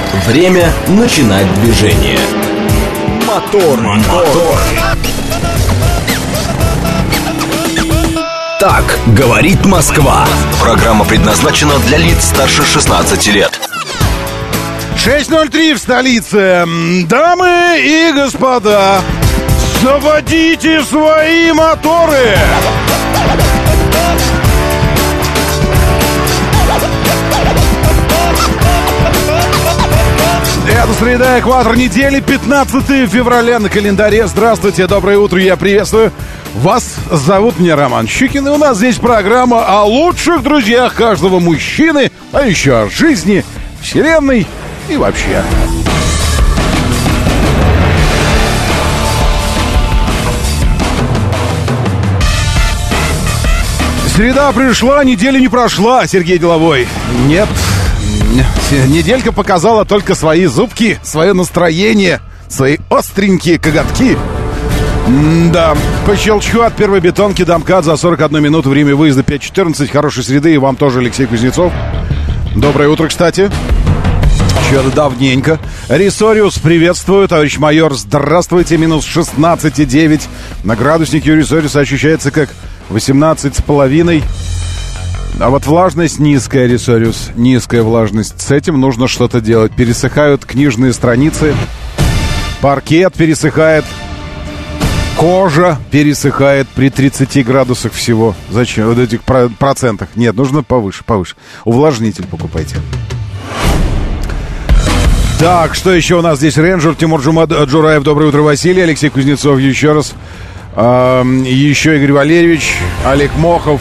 Время начинать движение. Мотор. Так говорит Москва. Программа предназначена для лиц старше 16 лет. 6:03 в столице. Дамы и господа, заводите свои моторы. Это среда, экватор недели, 15 февраля на календаре. Здравствуйте, доброе утро, я приветствую вас. Зовут меня Роман Щукин, и у нас здесь программа о лучших друзьях каждого мужчины, а еще о жизни, вселенной и вообще. Среда пришла, неделя не прошла, Сергей Деловой. Нет. Неделька показала только свои зубки, свое настроение, свои остренькие коготки. Да, по щелчку от первой бетонки до МКАД за 41 минуту, время выезда 5:14. Хорошей среды, и вам тоже, Алексей Кузнецов. Доброе утро, кстати. Чё-то давненько. Ресориус, приветствую, товарищ майор, здравствуйте. Минус 16,9. На градуснике у Ресориуса ощущается как 18,5. А вот влажность низкая, Ресориус. Низкая влажность. С этим нужно что-то делать. Пересыхают книжные страницы. Паркет пересыхает. Кожа пересыхает при 30 градусах всего. Зачем? Вот этих процентах. Нет, нужно повыше. Увлажнитель покупайте. Так, что еще у нас здесь? Рейнджер, Тимур Джураев. Доброе утро, Василий. Алексей Кузнецов еще раз. Еще Игорь Валерьевич. Олег Мохов.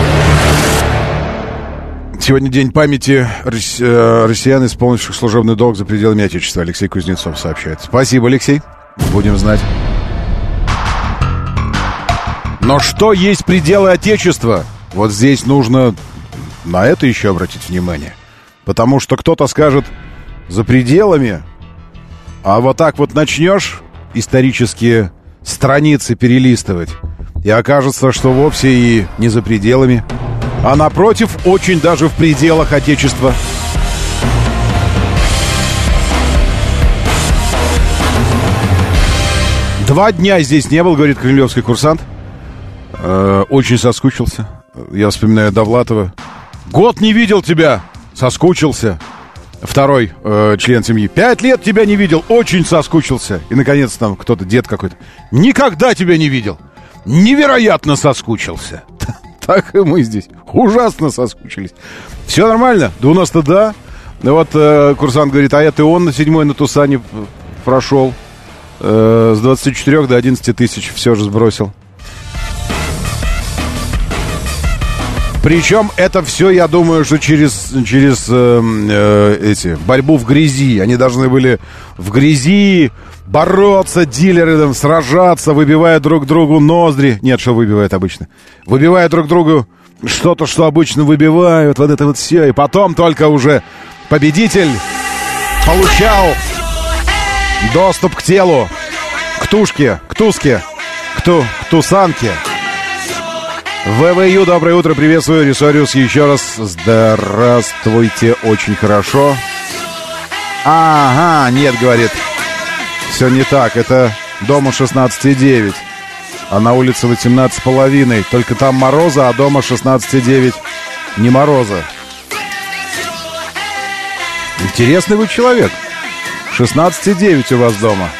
Сегодня день памяти россиян, исполнивших служебный долг за пределами Отечества. Алексей Кузнецов сообщает. Спасибо, Алексей. Будем знать. Но что есть пределы Отечества? Вот здесь нужно на это еще обратить внимание. Потому что кто-то скажет за пределами, а вот так вот начнешь исторические страницы перелистывать, и окажется, что вовсе и не за пределами, а напротив, очень даже в пределах Отечества. Два дня здесь не был, говорит кремлевский курсант. Очень соскучился. Я вспоминаю Довлатова. Год не видел тебя. Соскучился. Второй член семьи. 5 лет тебя не видел. Очень соскучился. И, наконец, там кто-то, дед какой-то. Никогда тебя не видел. Невероятно соскучился. Так и мы здесь. Ужасно соскучились. Все нормально? Да у нас-то да. Вот курсант говорит, а это он на 7-й на Тусане прошел. С 24 до 11 тысяч все же сбросил. Причем это все, я думаю, что через борьбу в грязи. Они должны были в грязи бороться, дилеры там, сражаться, выбивая друг другу ноздри. Нет, что выбивают обычно? Выбивая друг другу что-то, что обычно выбивают. Вот это вот все. И потом только уже победитель получал доступ к телу, к тушке, к туске, к тусанке. ВВЮ, доброе утро, приветствую, Ресориус, еще раз здравствуйте, очень хорошо. Ага, нет, говорит, все не так, это дома 16,9, а на улице 18,5, только там мороза, а дома 16,9 не мороза. Интересный вы человек, 16,9 у вас дома.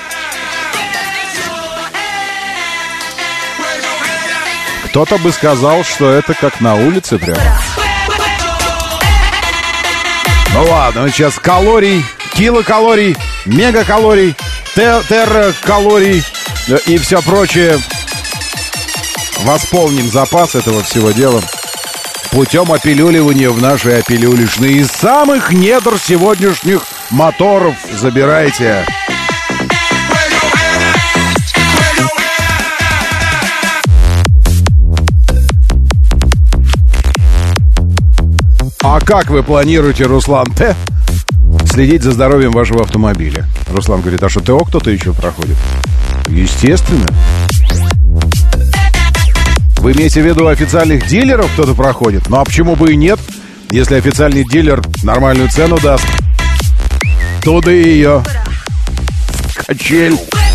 Кто-то бы сказал, что это как на улице прямо. Ну ладно, мы сейчас калорий, килокалорий, мегакалорий, терракалорий и все прочее восполним запас этого всего дела путем опилюливания в нашей опилюлечной. Из самых недр сегодняшних моторов забирайте. А как вы планируете, Руслан Т., следить за здоровьем вашего автомобиля? Руслан говорит, а что, ТО кто-то еще проходит? Естественно. Вы имеете в виду официальных дилеров кто-то проходит? Ну а почему бы и нет? Если официальный дилер нормальную цену даст, Туды ее. Качель.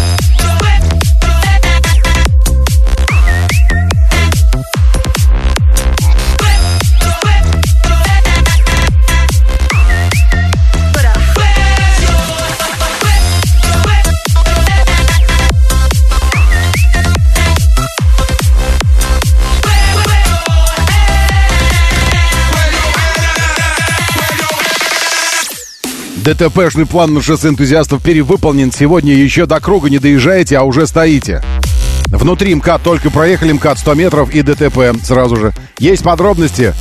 ДТПшный план на шоссе энтузиастов перевыполнен. Сегодня еще до круга не доезжаете, а уже стоите. Внутри МКАД только проехали, МКАД 100 метров и ДТП сразу же. Есть подробности?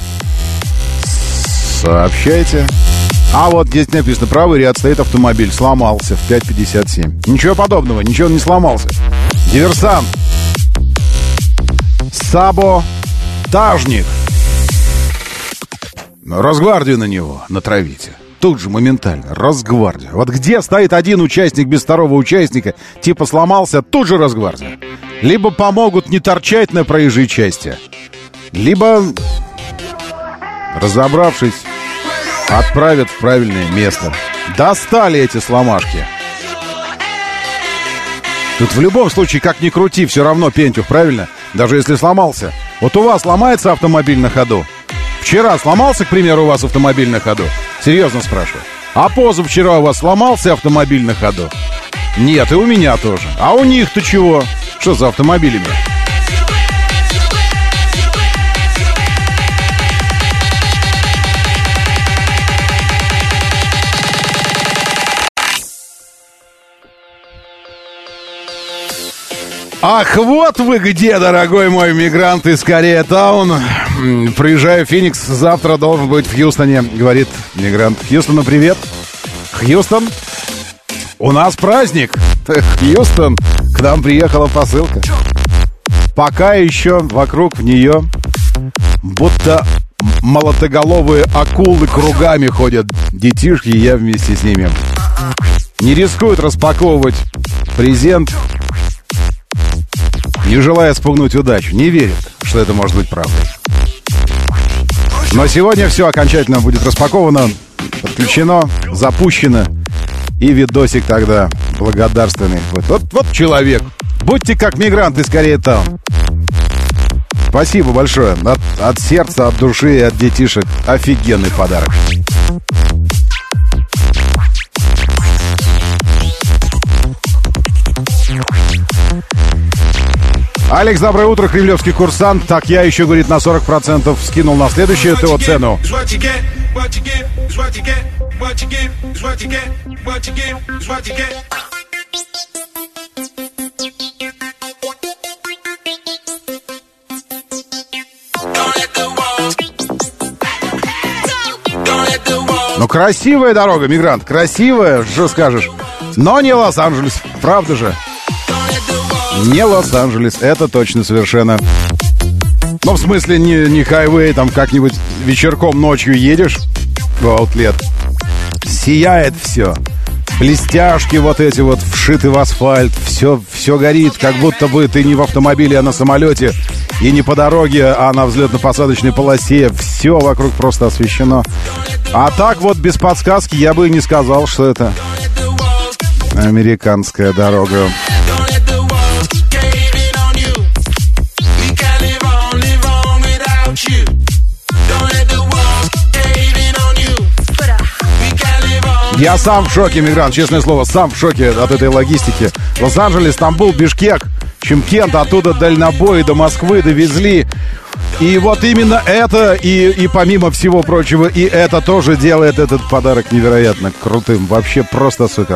Сообщайте. А вот здесь написано, правый ряд стоит автомобиль, сломался в 5:57. Ничего подобного, ничего не сломался. Диверсант. Саботажник. Росгвардию на него натравите. Тут же моментально, Росгвардия. Вот где стоит один участник без второго участника, типа сломался, тут же Росгвардия. Либо помогут не торчать на проезжей части, либо, разобравшись, отправят в правильное место. Достали эти сломашки. Тут в любом случае, как ни крути, все равно Пентюх, правильно? Даже если сломался. Вот у вас ломается автомобиль на ходу? Вчера сломался, к примеру, у вас автомобиль на ходу? Серьезно спрашиваю. А позавчера у вас сломался автомобиль на ходу? Нет, и у меня тоже. А у них-то чего? Что за автомобилями? Ах, вот вы где, дорогой мой мигрант из Корея-таун. Приезжаю в Феникс, завтра должен быть в Хьюстоне, говорит мигрант. Хьюстону привет. Хьюстон, у нас праздник. Хьюстон, к нам приехала посылка. Пока еще вокруг нее будто молотоголовые акулы кругами ходят детишки, и я вместе с ними. Не рискуют распаковывать презент, не желая спугнуть удачу. Не верит, что это может быть правдой. Но сегодня все окончательно будет распаковано, подключено, запущено. И видосик тогда благодарственный. Вот человек. Будьте как мигрант из Корея-таун. Спасибо большое. От сердца, от души и от детишек. Офигенный подарок. Алекс, доброе утро, кремлевский курсант. Так, я еще, говорит, на 40% скинул на следующую ТО цену. Ну, красивая дорога, мигрант, красивая, что скажешь. Но не Лос-Анджелес, правда же? Не Лос-Анджелес, это точно совершенно. Ну, в смысле, не хайвей, там как-нибудь вечерком ночью едешь в аутлет. Сияет все. Блестяшки вот эти вот вшиты в асфальт. Все горит, как будто бы ты не в автомобиле, а на самолете. И не по дороге, а на взлетно-посадочной полосе. Все вокруг просто освещено. А так вот, без подсказки, я бы и не сказал, что это американская дорога. Я сам в шоке, мигрант, честное слово, сам в шоке от этой логистики. Лос-Анджелес, Стамбул, Бишкек, Шымкент, оттуда дальнобой до Москвы довезли. И вот именно это, и помимо всего прочего, и это тоже делает этот подарок невероятно крутым. Вообще просто супер.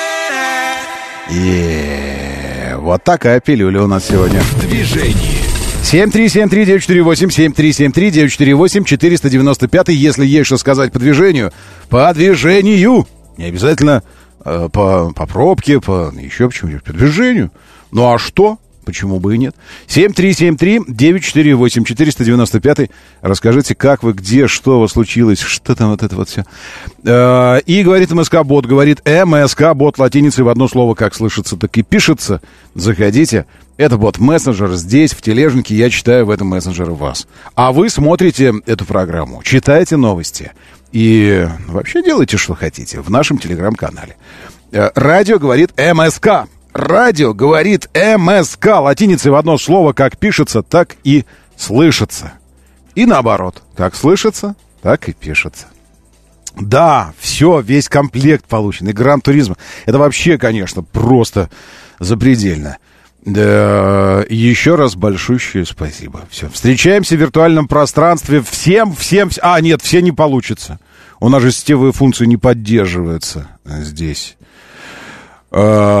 И вот такая пилюля у нас сегодня. Движение. 7373948, 7373948, 495. Если есть что сказать по движению, не обязательно по пробке, по еще почему-нибудь, по движению. Ну а что? Почему бы и нет? 7373948, 495. Расскажите, как вы, где, что у вас случилось, что там вот это вот все. И говорит МСК-бот, говорит МСК-бот латиницей в одно слово, как слышится, так и пишется. Заходите. Это бот-мессенджер. Здесь, в тележнике, я читаю в этом мессенджере вас. А вы смотрите эту программу, читаете новости. И вообще делайте, что хотите, в нашем телеграм-канале. Радио говорит МСК. Радио говорит МСК. Латиницей в одно слово, как пишется, так и слышится. И наоборот, как слышится, так и пишется. Да, все, весь комплект получен. И Гран-туризмо. Это вообще, конечно, просто запредельно. Да, еще раз большущее спасибо. Все, встречаемся в виртуальном пространстве. Всем. А, нет, все не получится. У нас же сетевые функции не поддерживаются здесь. И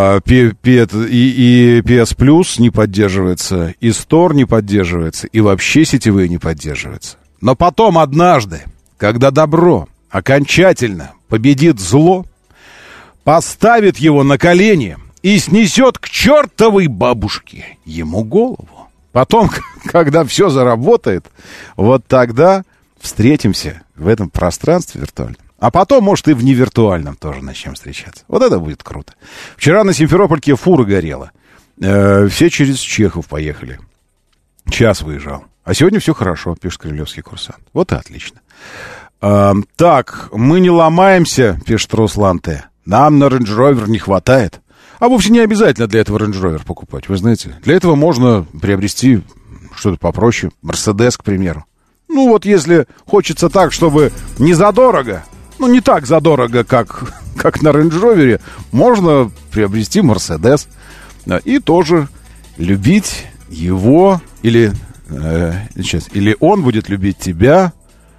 PS Plus не поддерживается, и Store не поддерживается, и вообще сетевые не поддерживаются. Но потом однажды, когда добро окончательно победит зло, поставит его на колени и снесет к чертовой бабушке ему голову. Потом, когда все заработает, вот тогда встретимся в этом пространстве виртуальном. А потом, может, и в невиртуальном тоже начнем встречаться. Вот это будет круто. Вчера на Симферопольке фура горела. Все через Чехов поехали. Час выезжал. А сегодня все хорошо, пишет Кремлевский курсант. Вот и отлично. Так, мы не ломаемся, пишет Руслан Т. Нам на Range Rover не хватает. А вовсе не обязательно для этого Range Rover покупать, вы знаете. Для этого можно приобрести что-то попроще. Mercedes, к примеру. Ну вот если хочется так, чтобы не задорого, ну не так задорого, как на Range Rover, можно приобрести Mercedes. И тоже любить его, или он будет любить тебя,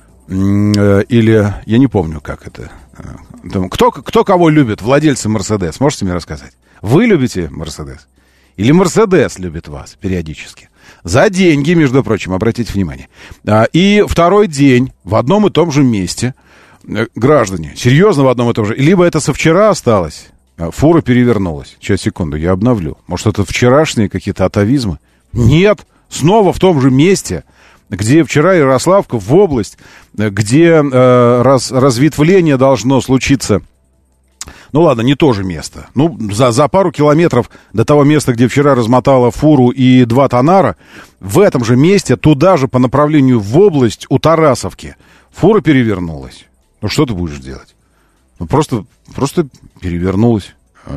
или, я не помню, как это. Кто кого любит, владельцы Mercedes, можете мне рассказать? Вы любите Mercedes? Или Mercedes любит вас периодически? За деньги, между прочим, обратите внимание. И второй день в одном и том же месте, граждане, серьезно в одном и том же, либо это со вчера осталось, фура перевернулась. Сейчас, секунду, я обновлю. Может, это вчерашние какие-то атовизмы? Нет, снова в том же месте, где вчера Ярославка, в область, где разветвление должно случиться. Ну ладно, не то же место. Ну, за пару километров до того места, где вчера размотала фуру и 2 тонара, в этом же месте, туда же по направлению в область, у Тарасовки, фура перевернулась. Ну, что ты будешь делать? Ну, просто перевернулась.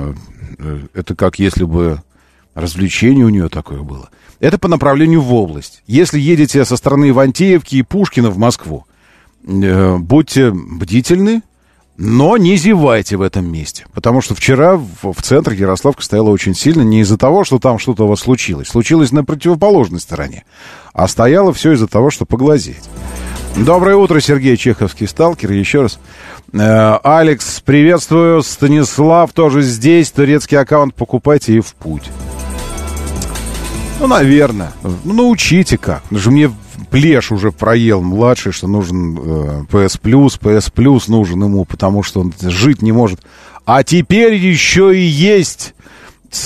Это как если бы развлечение у нее такое было. Это по направлению в область. Если едете со стороны Ивантеевки и Пушкина в Москву, будьте бдительны, но не зевайте в этом месте. Потому что вчера в центре Ярославка стояла очень сильно не из-за того, что там что-то у вас случилось. Случилось на противоположной стороне. А стояло все из-за того, что поглазеть. Доброе утро, Сергей, чеховский сталкер. Еще раз. Алекс, приветствую. Станислав тоже здесь. Турецкий аккаунт покупайте и в путь. Ну, наверное. Ну, научите как. Потому что мне плешь уже проел младший, что нужен PS Plus нужен ему, потому что он жить не может. А теперь еще и есть с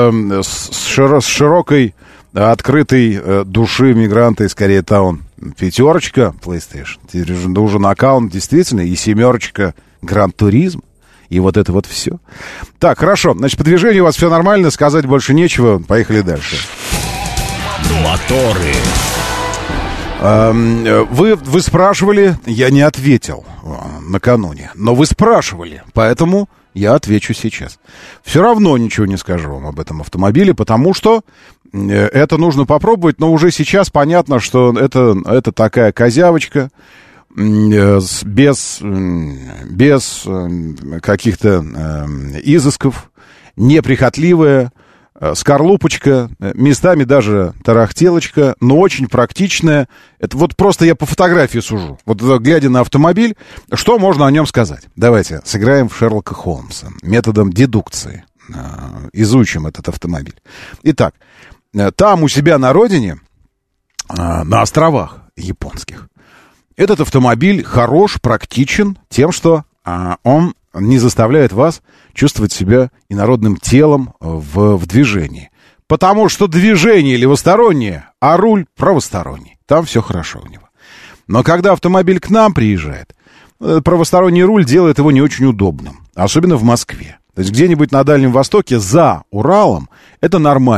широкой, открытой души мигранта из Корейтаун 5 PlayStation. Теперь нужен аккаунт действительно и 7 Гран-туризм. И вот это вот все. Так, хорошо. Значит, по движению у вас все нормально, сказать больше нечего. Поехали дальше. Моторы. Вы спрашивали, я не ответил накануне. Но вы спрашивали, поэтому я отвечу сейчас. Все равно ничего не скажу вам об этом автомобиле, потому что это нужно попробовать, но уже сейчас понятно, что это такая козявочка, без каких-то изысков, неприхотливая, скорлупочка, местами даже тарахтелочка, но очень практичная. Это вот просто я по фотографии сужу. Вот глядя на автомобиль, что можно о нем сказать? Давайте сыграем в Шерлока Холмса методом дедукции. Изучим этот автомобиль. Итак, там у себя на родине, на островах японских, этот автомобиль хорош, практичен тем, что он не заставляет вас чувствовать себя инородным телом в движении. Потому что движение левостороннее, а руль правосторонний. Там все хорошо у него. Но когда автомобиль к нам приезжает, правосторонний руль делает его не очень удобным. Особенно в Москве. То есть где-нибудь на Дальнем Востоке за Уралом это нормально.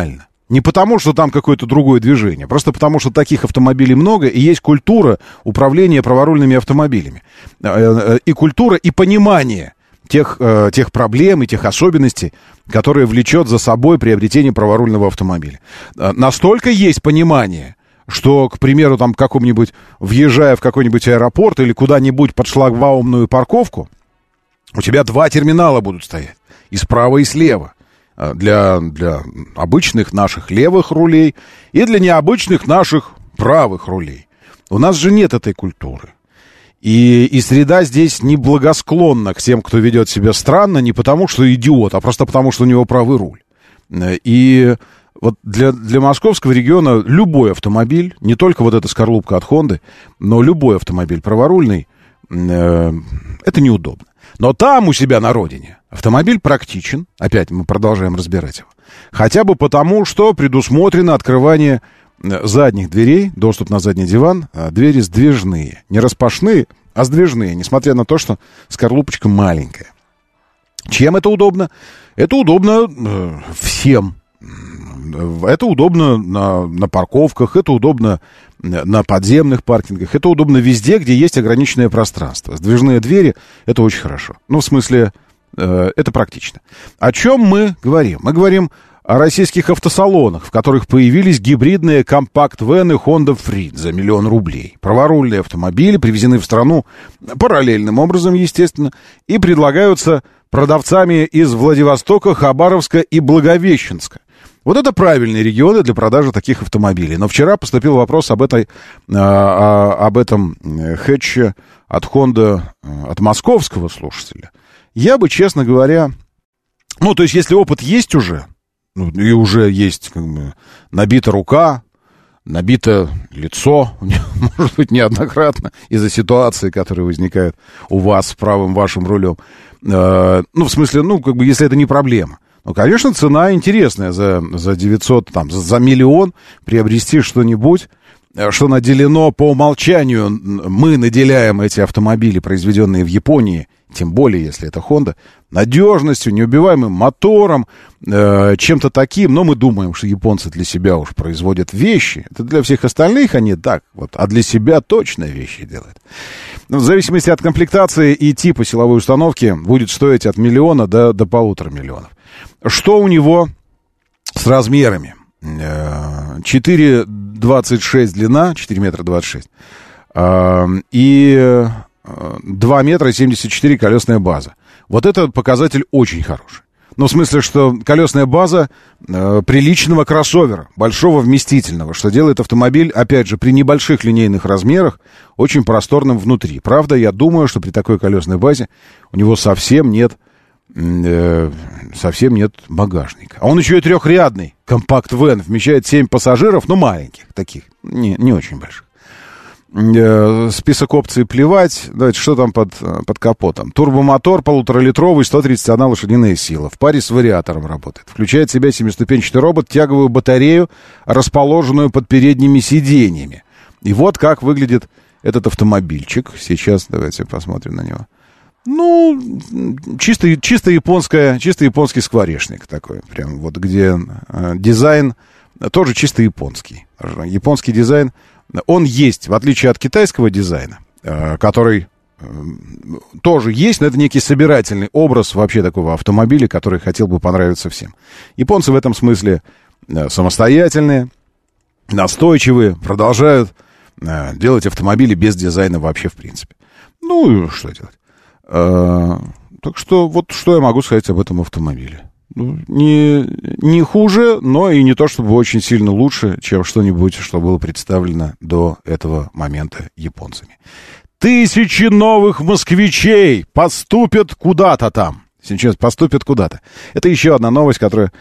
Не потому, что там какое-то другое движение, просто потому, что таких автомобилей много, и есть культура управления праворульными автомобилями. И культура, и понимание тех проблем и тех особенностей, которые влечет за собой приобретение праворульного автомобиля. Настолько есть понимание, что, к примеру, там каком-нибудь, въезжая в какой-нибудь аэропорт или куда-нибудь под шлагбаумную парковку, у тебя 2 терминала будут стоять, и справа, и слева. Для обычных наших левых рулей и для необычных наших правых рулей. У нас же нет этой культуры. И среда здесь неблагосклонна к тем, кто ведет себя странно, не потому, что идиот, а просто потому, что у него правый руль. И вот для московского региона любой автомобиль, не только вот эта скорлупка от Хонды, но любой автомобиль праворульный, это неудобно. Но там у себя на родине автомобиль практичен. Опять мы продолжаем разбирать его. Хотя бы потому, что предусмотрено открывание задних дверей, доступ на задний диван, двери сдвижные. Не распашные, а сдвижные, несмотря на то, что скорлупочка маленькая. Чем это удобно? Это удобно всем. Это удобно на парковках, это удобно на подземных паркингах, это удобно везде, где есть ограниченное пространство. Сдвижные двери — это очень хорошо. Ну, в смысле, это практично. О чем мы говорим? Мы говорим о российских автосалонах, в которых появились гибридные компакт-вены Honda Freed за 1 000 000 рублей. Праворульные автомобили привезены в страну параллельным образом, естественно, и предлагаются продавцами из Владивостока, Хабаровска и Благовещенска. Вот это правильные регионы для продажи таких автомобилей. Но вчера поступил вопрос об этом хэтче от Honda, от московского слушателя. Я бы, честно говоря, ну, то есть, если опыт есть уже, ну, и уже есть как бы набита рука, набито лицо, может быть, неоднократно из-за ситуации, которые возникают у вас с правым вашим рулем. Ну, в смысле, ну, как бы, если это не проблема. Ну, конечно, цена интересная за 900, там, за 1 000 000 приобрести что-нибудь, что наделено по умолчанию. Мы наделяем эти автомобили, произведенные в Японии, тем более, если это Honda, надежностью, неубиваемым мотором, чем-то таким. Но мы думаем, что японцы для себя уж производят вещи. Это для всех остальных они так вот, а для себя точно вещи делают. В зависимости от комплектации и типа силовой установки будет стоить от 1 000 000 до 1,5 миллиона. Что у него с размерами? 4,26 длина, 4 метра 26, и 2 метра 74 колесная база. Вот это показатель очень хороший. Ну, в смысле, что колесная база приличного кроссовера, большого вместительного, что делает автомобиль, опять же, при небольших линейных размерах, очень просторным внутри. Правда, я думаю, что при такой колесной базе у него совсем нет багажника. А он еще и трехрядный. Компакт-вен вмещает 7 пассажиров, но маленьких, таких, не очень больших. Список опций плевать. Давайте, что там под капотом? Турбомотор 1,5-литровый, 131 лошадиная сила. В паре с вариатором работает. Включает в себя 7-ступенчатый робот, тяговую батарею, расположенную под передними сиденьями. И вот как выглядит этот автомобильчик. Сейчас давайте посмотрим на него. Ну, чисто японский скворечник такой. Прям вот где дизайн тоже чисто японский. Японский дизайн, он есть, в отличие от китайского дизайна, который тоже есть, но это некий собирательный образ вообще такого автомобиля, который хотел бы понравиться всем. Японцы в этом смысле самостоятельные, настойчивые, продолжают делать автомобили без дизайна вообще в принципе. Ну, что делать? Так что вот что я могу сказать об этом автомобиле. Ну, не хуже, но и не то чтобы очень сильно лучше, чем что-нибудь, что было представлено до этого момента японцами. 1000 новых москвичей поступят куда-то там. Сейчас поступят куда-то. Это еще одна новость, которая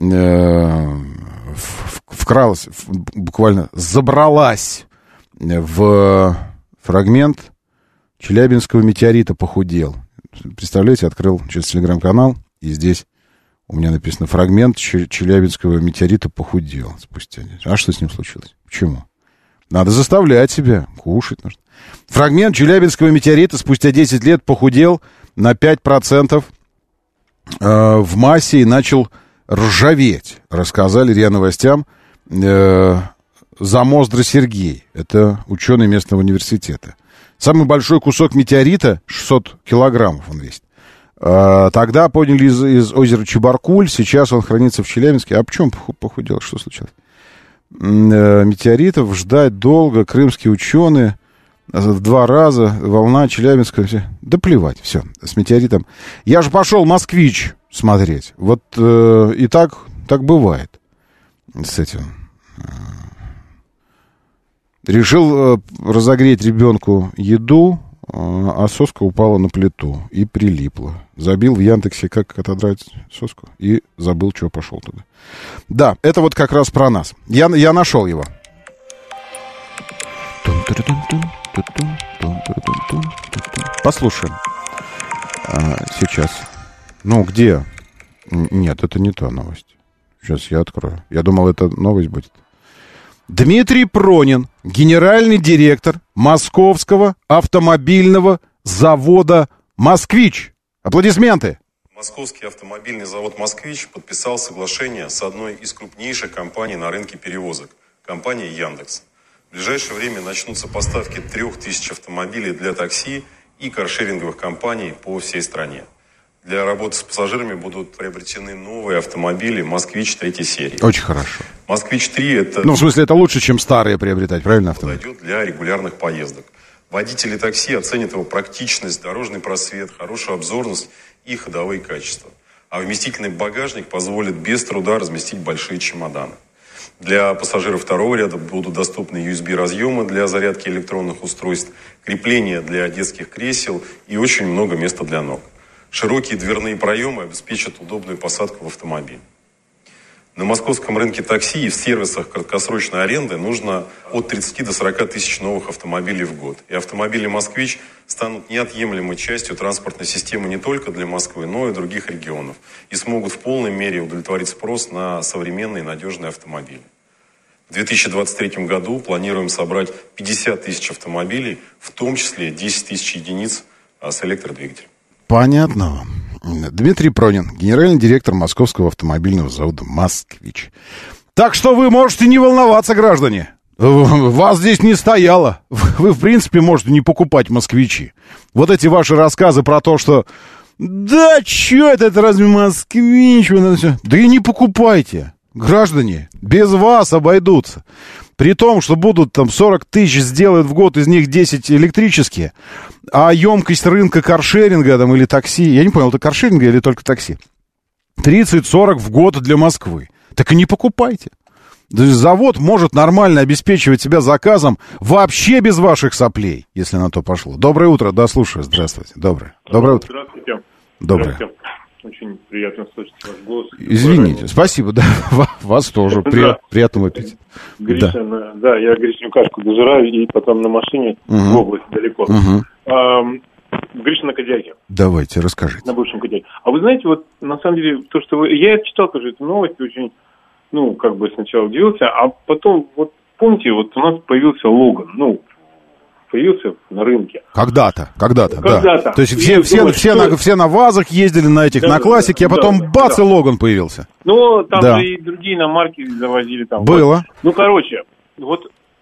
вкралась, буквально забралась в фрагмент Челябинского метеорита похудел. Представляете, открыл сейчас телеграм-канал, и здесь у меня написано: фрагмент Челябинского метеорита похудел спустя. А что с ним случилось? Почему? Надо заставлять себя, кушать нужно. Фрагмент Челябинского метеорита спустя 10 лет похудел на 5% в массе и начал ржаветь, рассказали РИА Новостям Замоздра Сергей. Это ученый местного университета. Самый большой кусок метеорита, 600 килограммов он весит. Тогда подняли из озера Чебаркуль, сейчас он хранится в Челябинске. А почему похудел? Что случилось? Метеоритов ждать долго, крымские ученые в 2 раза, волна Челябинска, все. Да плевать, все, с метеоритом. Я же пошел «Москвич» смотреть. Вот и так бывает с этим. Решил разогреть ребенку еду, а соска упала на плиту и прилипла. Забил в Яндексе, как отодрать соску, и забыл, что пошел туда. Да, это вот как раз про нас. Я нашел его. Послушаем. Сейчас. Ну, где? Нет, это не та новость. Сейчас я открою. Я думал, это новость будет. Дмитрий Пронин, генеральный директор Московского автомобильного завода «Москвич». Аплодисменты. Московский автомобильный завод «Москвич» подписал соглашение с одной из крупнейших компаний на рынке перевозок, компанией «Яндекс». В ближайшее время начнутся поставки 3000 автомобилей для такси и каршеринговых компаний по всей стране. Для работы с пассажирами будут приобретены новые автомобили «Москвич» 3 серии. Очень хорошо. «Москвич-3» это... Ну, в смысле, это лучше, чем старые приобретать, правильно, автомобиль? Подойдет для регулярных поездок. Водители такси оценят его практичность, дорожный просвет, хорошую обзорность и ходовые качества. А вместительный багажник позволит без труда разместить большие чемоданы. Для пассажиров второго ряда будут доступны USB-разъемы для зарядки электронных устройств, крепления для детских кресел и очень много места для ног. Широкие дверные проемы обеспечат удобную посадку в автомобиль. На московском рынке такси и в сервисах краткосрочной аренды нужно от 30 до 40 тысяч новых автомобилей в год. И автомобили «Москвич» станут неотъемлемой частью транспортной системы не только для Москвы, но и других регионов. И смогут в полной мере удовлетворить спрос на современные и надежные автомобили. В 2023 году планируем собрать 50 тысяч автомобилей, в том числе 10 тысяч единиц с электродвигателем. Понятно. Дмитрий Пронин, генеральный директор Московского автомобильного завода «Москвич». Так что вы можете не волноваться, граждане. Вас здесь не стояло. Вы, в принципе, можете не покупать «Москвичи». Вот эти ваши рассказы про то, что «Да, чё это разве «Москвич?» Да и не покупайте. Граждане, без вас обойдутся. При том, что будут там 40 тысяч, сделают в год, из них 10 электрические, а емкость рынка каршеринга там, или такси, я не понял, это каршеринга или только такси, 30-40 в год для Москвы. Так и не покупайте. Завод может нормально обеспечивать себя заказом вообще без ваших соплей, если на то пошло. Доброе утро, да, слушаю, здравствуйте. Доброе утро. Здравствуйте. Доброе. Здравствуйте. Очень приятно слышать ваш голос. Извините, спасибо, да, вас тоже. Приятного аппетита. Гришина, да, я Гришину кашку дожираю и потом на машине в область далеко. Гришина Кодяки. Давайте, расскажите. На бывшем Кодяке. А вы знаете, вот на самом деле, то, что вы... Я читал тоже эту новость, очень, ну, как бы сначала удивился, а потом, вот помните, вот у нас появился Логан, появился на рынке. Когда-то, да. То есть все на ВАЗах ездили на этих, на классике, а потом бац, и Логан появился. Ну, там же и другие иномарки завозили там. Было. Вот. Ну, короче, вот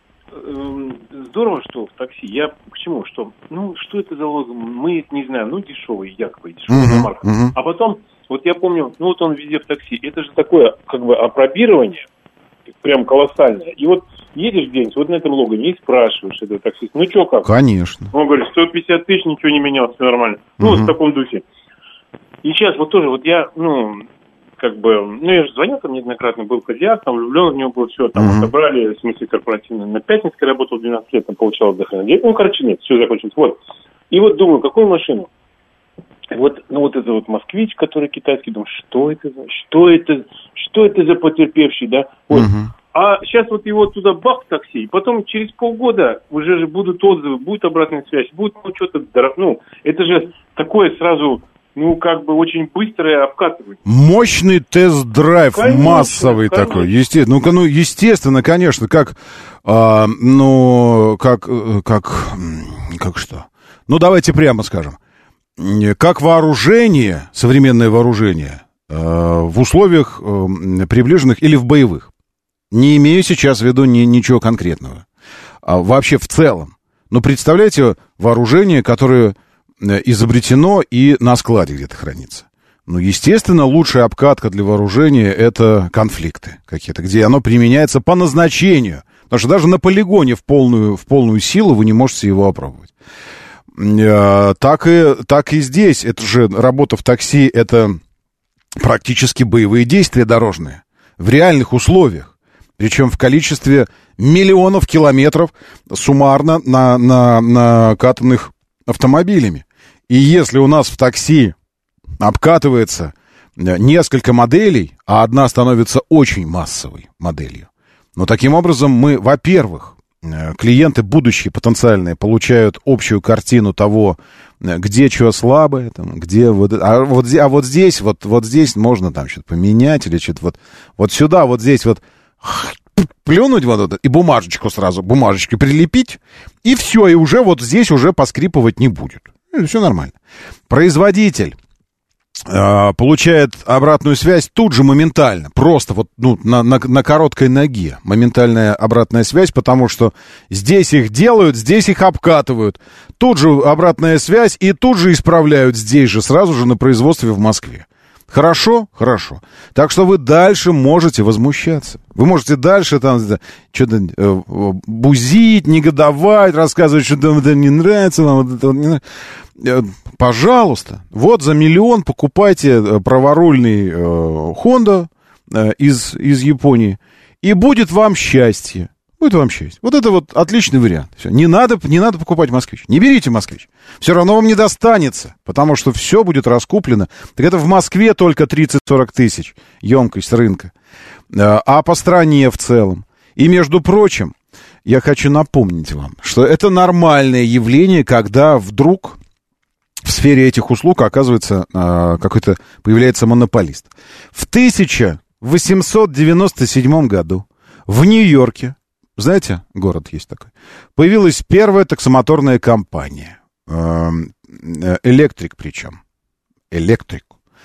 здорово, что в такси. Я к чему? Что это за Логан? Мы это не знаем. Дешевый, якобы дешевый иномарка. А потом, вот я помню, он везде в такси. Это же такое, как бы, апробирование, прям колоссальное. И вот едешь где-нибудь, вот на этом Логане, и спрашиваешь этого таксиста, что как? Конечно. Он говорит, 150 тысяч, ничего не менялось, все нормально. Вот в таком духе. И сейчас вот тоже, вот я, я же звонил там неоднократно, был Кодиак, там влюблен в него был, все, там отобрали, в смысле корпоративно, на Пятницкой работал 12 лет, там получал отдыхание. Нет, все закончилось, вот. И вот думаю, какую машину? Вот это вот «Москвич», который китайский, думаю, что это за потерпевший, да? Вот. А сейчас вот его туда бах в такси, и потом через полгода уже же будут отзывы, будет обратная связь, будет что-то, это же такое сразу, очень быстрое обкатывание. Мощный тест-драйв, конечно, массовый такой, естественно. Естественно, конечно, как что? Давайте прямо скажем. Как вооружение, современное вооружение, в условиях приближенных или в боевых. Не имею сейчас в виду ничего конкретного. А вообще в целом. Но представляете, вооружение, которое изобретено и на складе где-то хранится. Ну, естественно, лучшая обкатка для вооружения — это конфликты какие-то, где оно применяется по назначению. Потому что даже на полигоне в полную силу вы не можете его опробовать. Так и здесь. Это же работа в такси, это практически боевые действия дорожные. В реальных условиях. Причем в количестве миллионов километров суммарно накатанных автомобилями. И если у нас в такси обкатывается несколько моделей, а одна становится очень массовой моделью, но таким образом мы, во-первых, клиенты будущие, потенциальные, получают общую картину того, где что слабое, там, где вот здесь можно там что-то поменять или что-то вот сюда, вот здесь вот плюнуть вот это и бумажечкой прилепить, и все, и уже вот здесь уже поскрипывать не будет. Все нормально. Производитель получает обратную связь тут же моментально, просто вот на короткой ноге моментальная обратная связь, потому что здесь их делают, здесь их обкатывают, тут же обратная связь и тут же исправляют здесь же, сразу же на производстве в Москве. Хорошо? Хорошо. Так что вы дальше можете возмущаться. Вы можете дальше там что-то бузить, негодовать, рассказывать, что вам это не нравится, вам это не нравится. Пожалуйста, вот за 1 миллион покупайте праворульный Honda из Японии, и будет вам счастье. Будет вам счастье. Вот это вот отличный вариант. Все. Не надо покупать «Москвич». Не берите «Москвич». Все равно вам не достанется, потому что все будет раскуплено. Так это в Москве только 30-40 тысяч емкость рынка. А по стране в целом. И, между прочим, я хочу напомнить вам, что это нормальное явление, когда вдруг в сфере этих услуг, оказывается, какой-то появляется монополист. В 1897 году в Нью-Йорке, знаете, город есть такой, появилась первая таксомоторная компания. Электрик причем. Электрик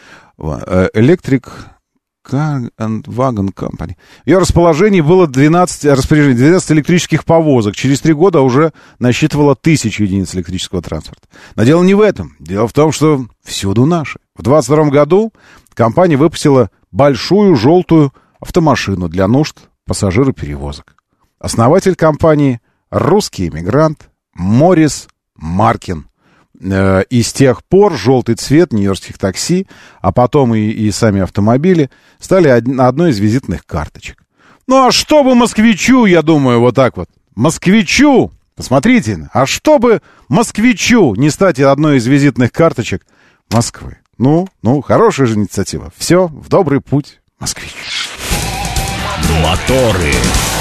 Wagon Company. В ее расположении было 12 электрических повозок. Через 3 года уже насчитывала 1000 единиц электрического транспорта. Но дело не в этом. Дело в том, что всюду наши. В 22 году компания выпустила большую желтую автомашину для нужд пассажироперевозок. Основатель компании — русский эмигрант Морис Маркин. И с тех пор желтый цвет нью-йоркских такси, а потом и сами автомобили стали одной из визитных карточек. Ну а чтобы москвичу, я думаю, вот так вот, москвичу, посмотрите, а чтобы москвичу не стать одной из визитных карточек Москвы. Ну, хорошая же инициатива. Все, в добрый путь, москвич. Моторы.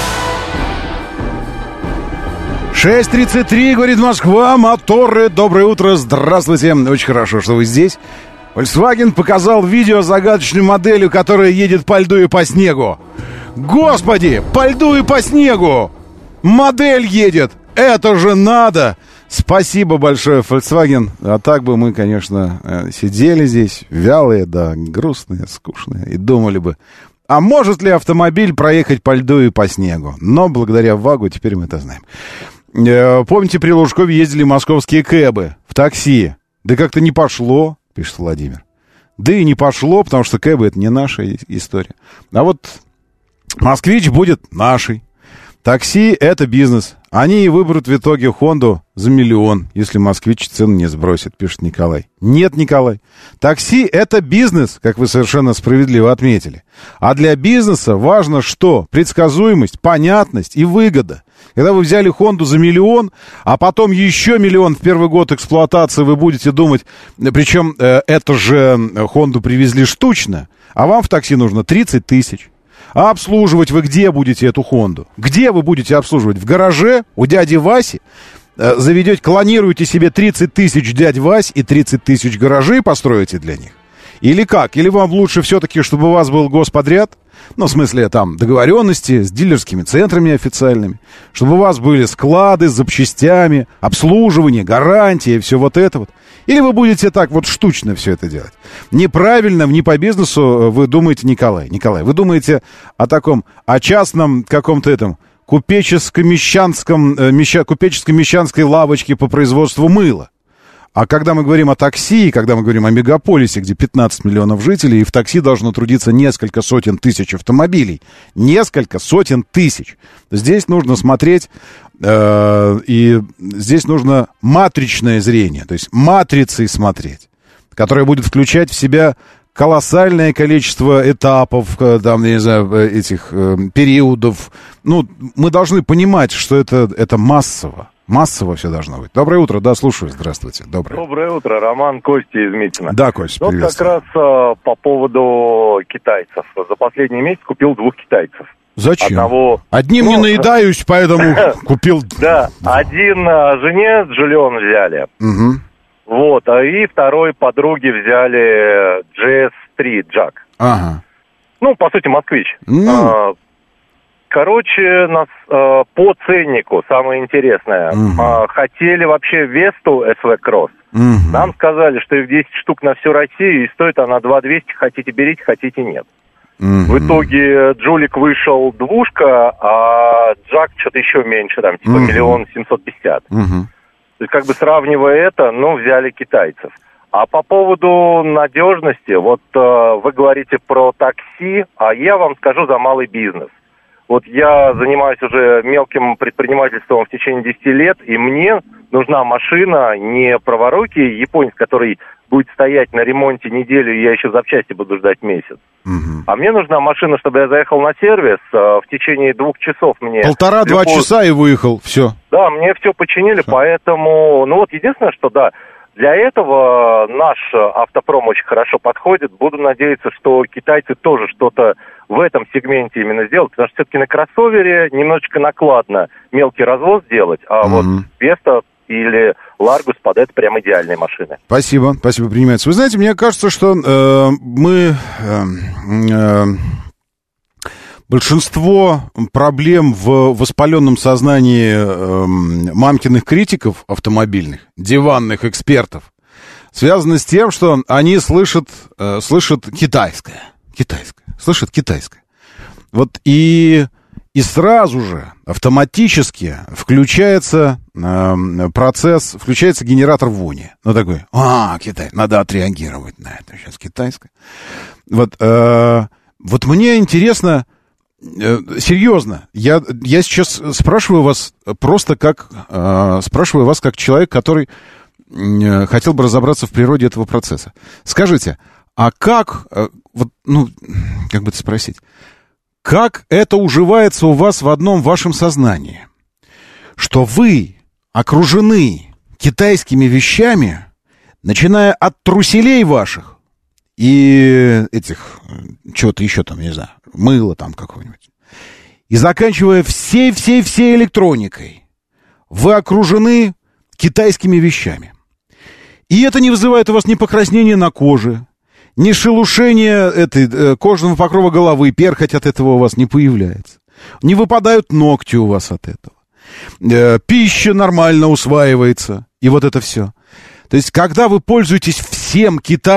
6:33, говорит Москва, моторы, доброе утро, здравствуйте, очень хорошо, что вы здесь. Volkswagen показал видео с загадочной моделью, которая едет по льду и по снегу. Господи, по льду и по снегу! Модель едет, это же надо! Спасибо большое, Volkswagen. А так бы мы, конечно, сидели здесь, вялые, да, грустные, скучные, и думали бы, а может ли автомобиль проехать по льду и по снегу? Но благодаря ВАГу теперь мы это знаем. Помните, при Лужкове ездили московские кэбы в такси. Да как-то не пошло, пишет Владимир. Да и не пошло, потому что кэбы — это не наша история. А вот москвич будет нашей. Такси — это бизнес. Они и выберут в итоге Хонду за 1 миллион, если москвич цену не сбросит, пишет Николай. Нет, Николай. Такси — это бизнес, как вы совершенно справедливо отметили. А для бизнеса важно что? Предсказуемость, понятность и выгода. Когда вы взяли Хонду за 1 миллион, а потом еще 1 миллион в первый год эксплуатации, вы будете думать, причем это же Хонду привезли штучно, а вам в такси нужно 30 тысяч. А обслуживать вы где будете эту Хонду? Где вы будете обслуживать? В гараже? У дяди Васи? Заведете, клонируете себе 30 тысяч дядь Вась и 30 тысяч гаражей построите для них? Или как? Или вам лучше все-таки, чтобы у вас был господряд? ну, в смысле, там, договоренности с дилерскими центрами официальными, чтобы у вас были склады с запчастями, обслуживание, гарантия и все вот это вот. Или вы будете так вот штучно все это делать? Неправильно, не по бизнесу вы думаете, Николай, вы думаете о таком, о частном каком-то этом купеческо-мещанской лавочке по производству мыла. А когда мы говорим о такси, когда мы говорим о мегаполисе, где 15 миллионов жителей, и в такси должно трудиться несколько сотен тысяч автомобилей, несколько сотен тысяч, здесь нужно смотреть, и здесь нужно матричное зрение, то есть матрицей смотреть, которая будет включать в себя колоссальное количество этапов, там, я не знаю, этих периодов. Ну, мы должны понимать, что это массово. Массово все должно быть. Доброе утро, да, слушаю, здравствуйте. Доброе утро, Роман, Костя из Митина. Да, Костя, приветствую. Вот как раз по поводу китайцев. За последний месяц купил 2 китайцев. Зачем? Одним не наедаюсь, поэтому купил... Да, один жене с жильем взяли. Вот, и второй подруге взяли GS3 Jack. Ага. Ну, по сути, москвич. Короче, нас по ценнику, самое интересное, хотели вообще Весту SV Cross. Нам сказали, что их 10 штук на всю Россию, и стоит она 2200, хотите берите, хотите нет. В итоге Джулик вышел 2, а Джак что-то еще меньше, там, типа 1 750 000. То есть, как бы сравнивая это, взяли китайцев. А по поводу надежности, вот вы говорите про такси, а я вам скажу за малый бизнес. Вот я занимаюсь уже мелким предпринимательством в течение 10 лет, и мне нужна машина не праворукий японец, который будет стоять на ремонте неделю, и я еще запчасти буду ждать месяц. А мне нужна машина, чтобы я заехал на сервис, в течение 2 часов мне... 1,5-2 часа и выехал, все. Да, мне все починили, поэтому... Ну вот единственное, что да, для этого наш автопром очень хорошо подходит. Буду надеяться, что китайцы тоже что-то в этом сегменте именно сделают, потому что все-таки на кроссовере немножечко накладно мелкий развоз делать, а вот Веста или Ларгус под это прям идеальные машины. Спасибо, принимается. Вы знаете, мне кажется, что большинство проблем в воспаленном сознании мамкиных критиков автомобильных, диванных экспертов, связано с тем, что они слышат китайское. Слышат китайское. Вот и сразу же автоматически включается процесс, включается генератор вони. Ну, такой, Китай, надо отреагировать на это. Сейчас китайское. Вот мне интересно, серьезно, я сейчас спрашиваю вас просто как человек, который хотел бы разобраться в природе этого процесса. Скажите, а как, как бы это спросить, как это уживается у вас в одном вашем сознании, что вы окружены китайскими вещами, начиная от труселей ваших и этих, чего-то еще там, не знаю, мыла там какого-нибудь, и заканчивая всей электроникой, вы окружены китайскими вещами. И это не вызывает у вас ни покраснения на коже, ни шелушения кожного покрова головы, перхоть от этого у вас не появляется. Не выпадают ногти у вас от этого. Пища нормально усваивается. И вот это все. То есть, когда вы пользуетесь всем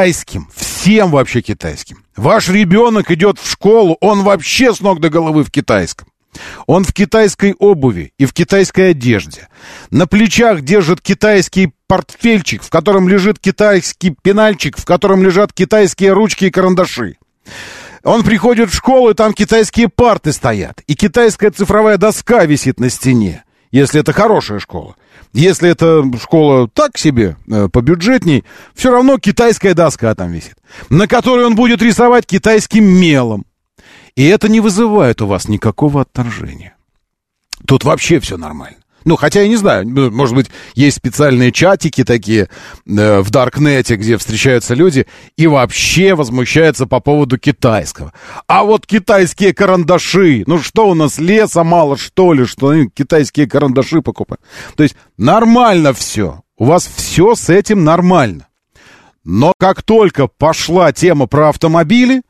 вообще китайским, ваш ребенок идет в школу, он вообще с ног до головы в китайском. Он в китайской обуви и в китайской одежде. На плечах держит китайский портфельчик, в котором лежит китайский пенальчик, в котором лежат китайские ручки и карандаши. Он приходит в школу, и там китайские парты стоят. И китайская цифровая доска висит на стене, если это хорошая школа. Если это школа так себе, побюджетней, все равно китайская доска там висит, на которой он будет рисовать китайским мелом. И это не вызывает у вас никакого отторжения. Тут вообще все нормально. Хотя я не знаю, может быть, есть специальные чатики такие в Даркнете, где встречаются люди и вообще возмущаются по поводу китайского. А вот китайские карандаши, что у нас, леса мало, что ли, что китайские карандаши покупаем? То есть нормально все, у вас все с этим нормально. Но как только пошла тема про автомобили,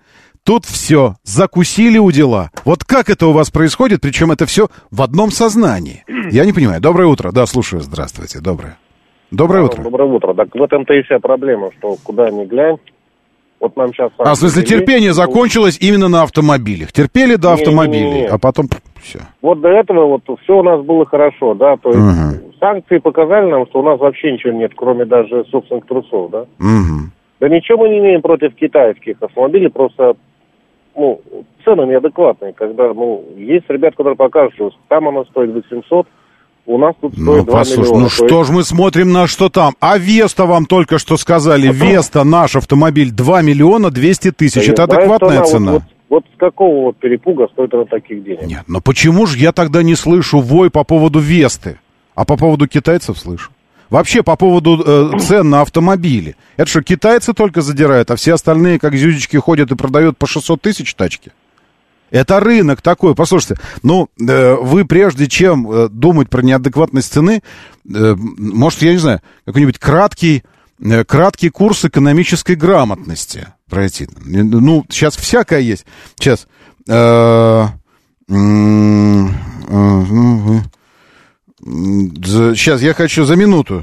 тут все, закусили у дела. Вот как это у вас происходит, причем это все в одном сознании? Я не понимаю. Доброе утро. Да, слушаю. Здравствуйте. Доброе утро. Доброе утро. Так в этом-то и вся проблема, что куда ни глянь. Вот нам сейчас... в смысле, терпение закончилось именно на автомобилях. Терпели до автомобилей, а потом все. Вот до этого вот все у нас было хорошо, да, то есть санкции показали нам, что у нас вообще ничего нет, кроме даже собственных трусов, да. Да ничего мы не имеем против китайских автомобилей, просто, цены неадекватные, когда, есть ребят, которые покажут, что там она стоит 800, у нас тут стоит 2 миллиона. Что ж мы смотрим на что там? А Веста вам только что сказали. Веста, наш автомобиль, 2 миллиона 200 тысяч. Это адекватная цена? Вот с какого вот перепуга стоит она таких денег? Нет, но почему же я тогда не слышу вой по поводу Весты, а по поводу китайцев слышу? Вообще по поводу цен на автомобили. Это что, китайцы только задирают, а все остальные, как зюзечки, ходят и продают по 600 тысяч тачки? Это рынок такой. Послушайте, вы прежде чем думать про неадекватность цены, может, я не знаю, какой-нибудь краткий курс экономической грамотности пройти. Сейчас всякое есть. Сейчас. Сейчас я хочу за минуту.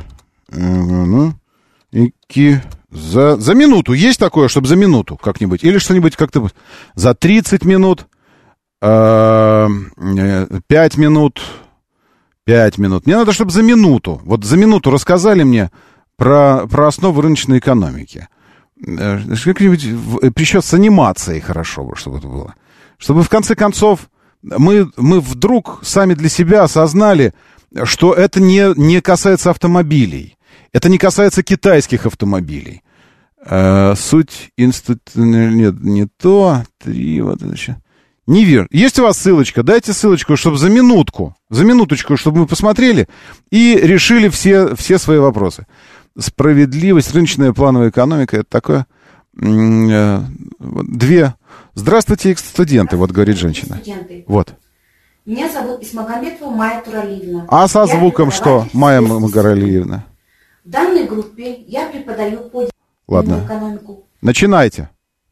За минуту. Есть такое, чтобы за минуту как-нибудь? Или что-нибудь как-то за 30 минут? 5 минут. 5 минут. Мне надо, чтобы за минуту. Вот за минуту рассказали мне про основы рыночной экономики. Как-нибудь, причем с анимацией хорошо бы, чтобы это было. Чтобы в конце концов мы вдруг сами для себя осознали, что это не касается автомобилей. Это не касается китайских автомобилей. Суть нет, не то. 3, вот это еще. Неверно. Есть у вас ссылочка? Дайте ссылочку, чтобы за минуточку, чтобы мы посмотрели и решили все свои вопросы. Справедливость, рыночная плановая экономика, это такое... Здравствуйте, студенты, вот говорит женщина. Студенты. Вот. Меня зовут Исмагамбетова Майя Туралиевна. А со звуком что, Майя Магаралиевна? В данной группе я преподаю по экономику. Начинайте.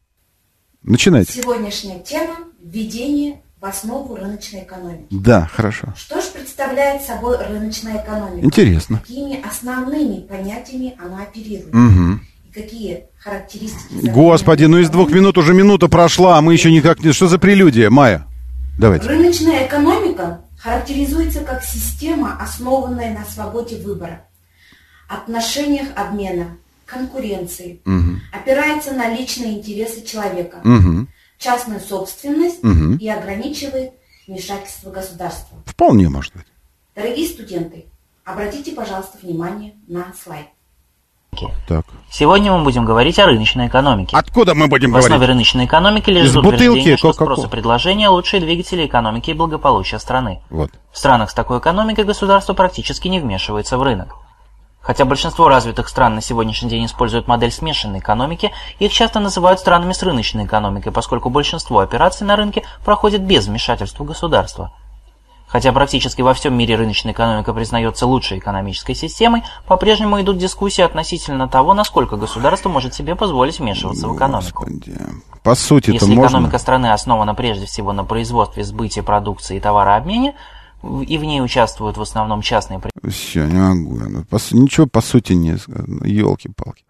Сегодняшняя тема – введение в основу рыночной экономики. Да, хорошо. Что же представляет собой рыночная экономика? Интересно. Какими основными понятиями она оперирует? И какие характеристики... Господи, из 2 минут уже минута прошла, а мы еще никак не... Что за прелюдия, Майя? Давайте. Рыночная экономика характеризуется как система, основанная на свободе выбора, отношениях обмена, конкуренции, опирается на личные интересы человека, частную собственность и ограничивает вмешательство государства. Вполне может быть. Дорогие студенты, обратите, пожалуйста, внимание на слайд. Так. Сегодня мы будем говорить о рыночной экономике. Откуда мы будем говорить? В основе рыночной экономики лежит утверждение, что спрос и предложение – лучшие двигатели экономики и благополучия страны. Вот. В странах с такой экономикой государство практически не вмешивается в рынок. Хотя большинство развитых стран на сегодняшний день используют модель смешанной экономики, их часто называют странами с рыночной экономикой, поскольку большинство операций на рынке проходит без вмешательства государства. Хотя практически во всем мире рыночная экономика признается лучшей экономической системой, по-прежнему идут дискуссии относительно того, насколько государство может себе позволить вмешиваться в экономику. По сути, если экономика страны основана прежде всего на производстве, сбыте продукции и товарообмене, и в ней участвуют в основном частные... Все, не могу. Ничего по сути не сказано. Ёлки-палки.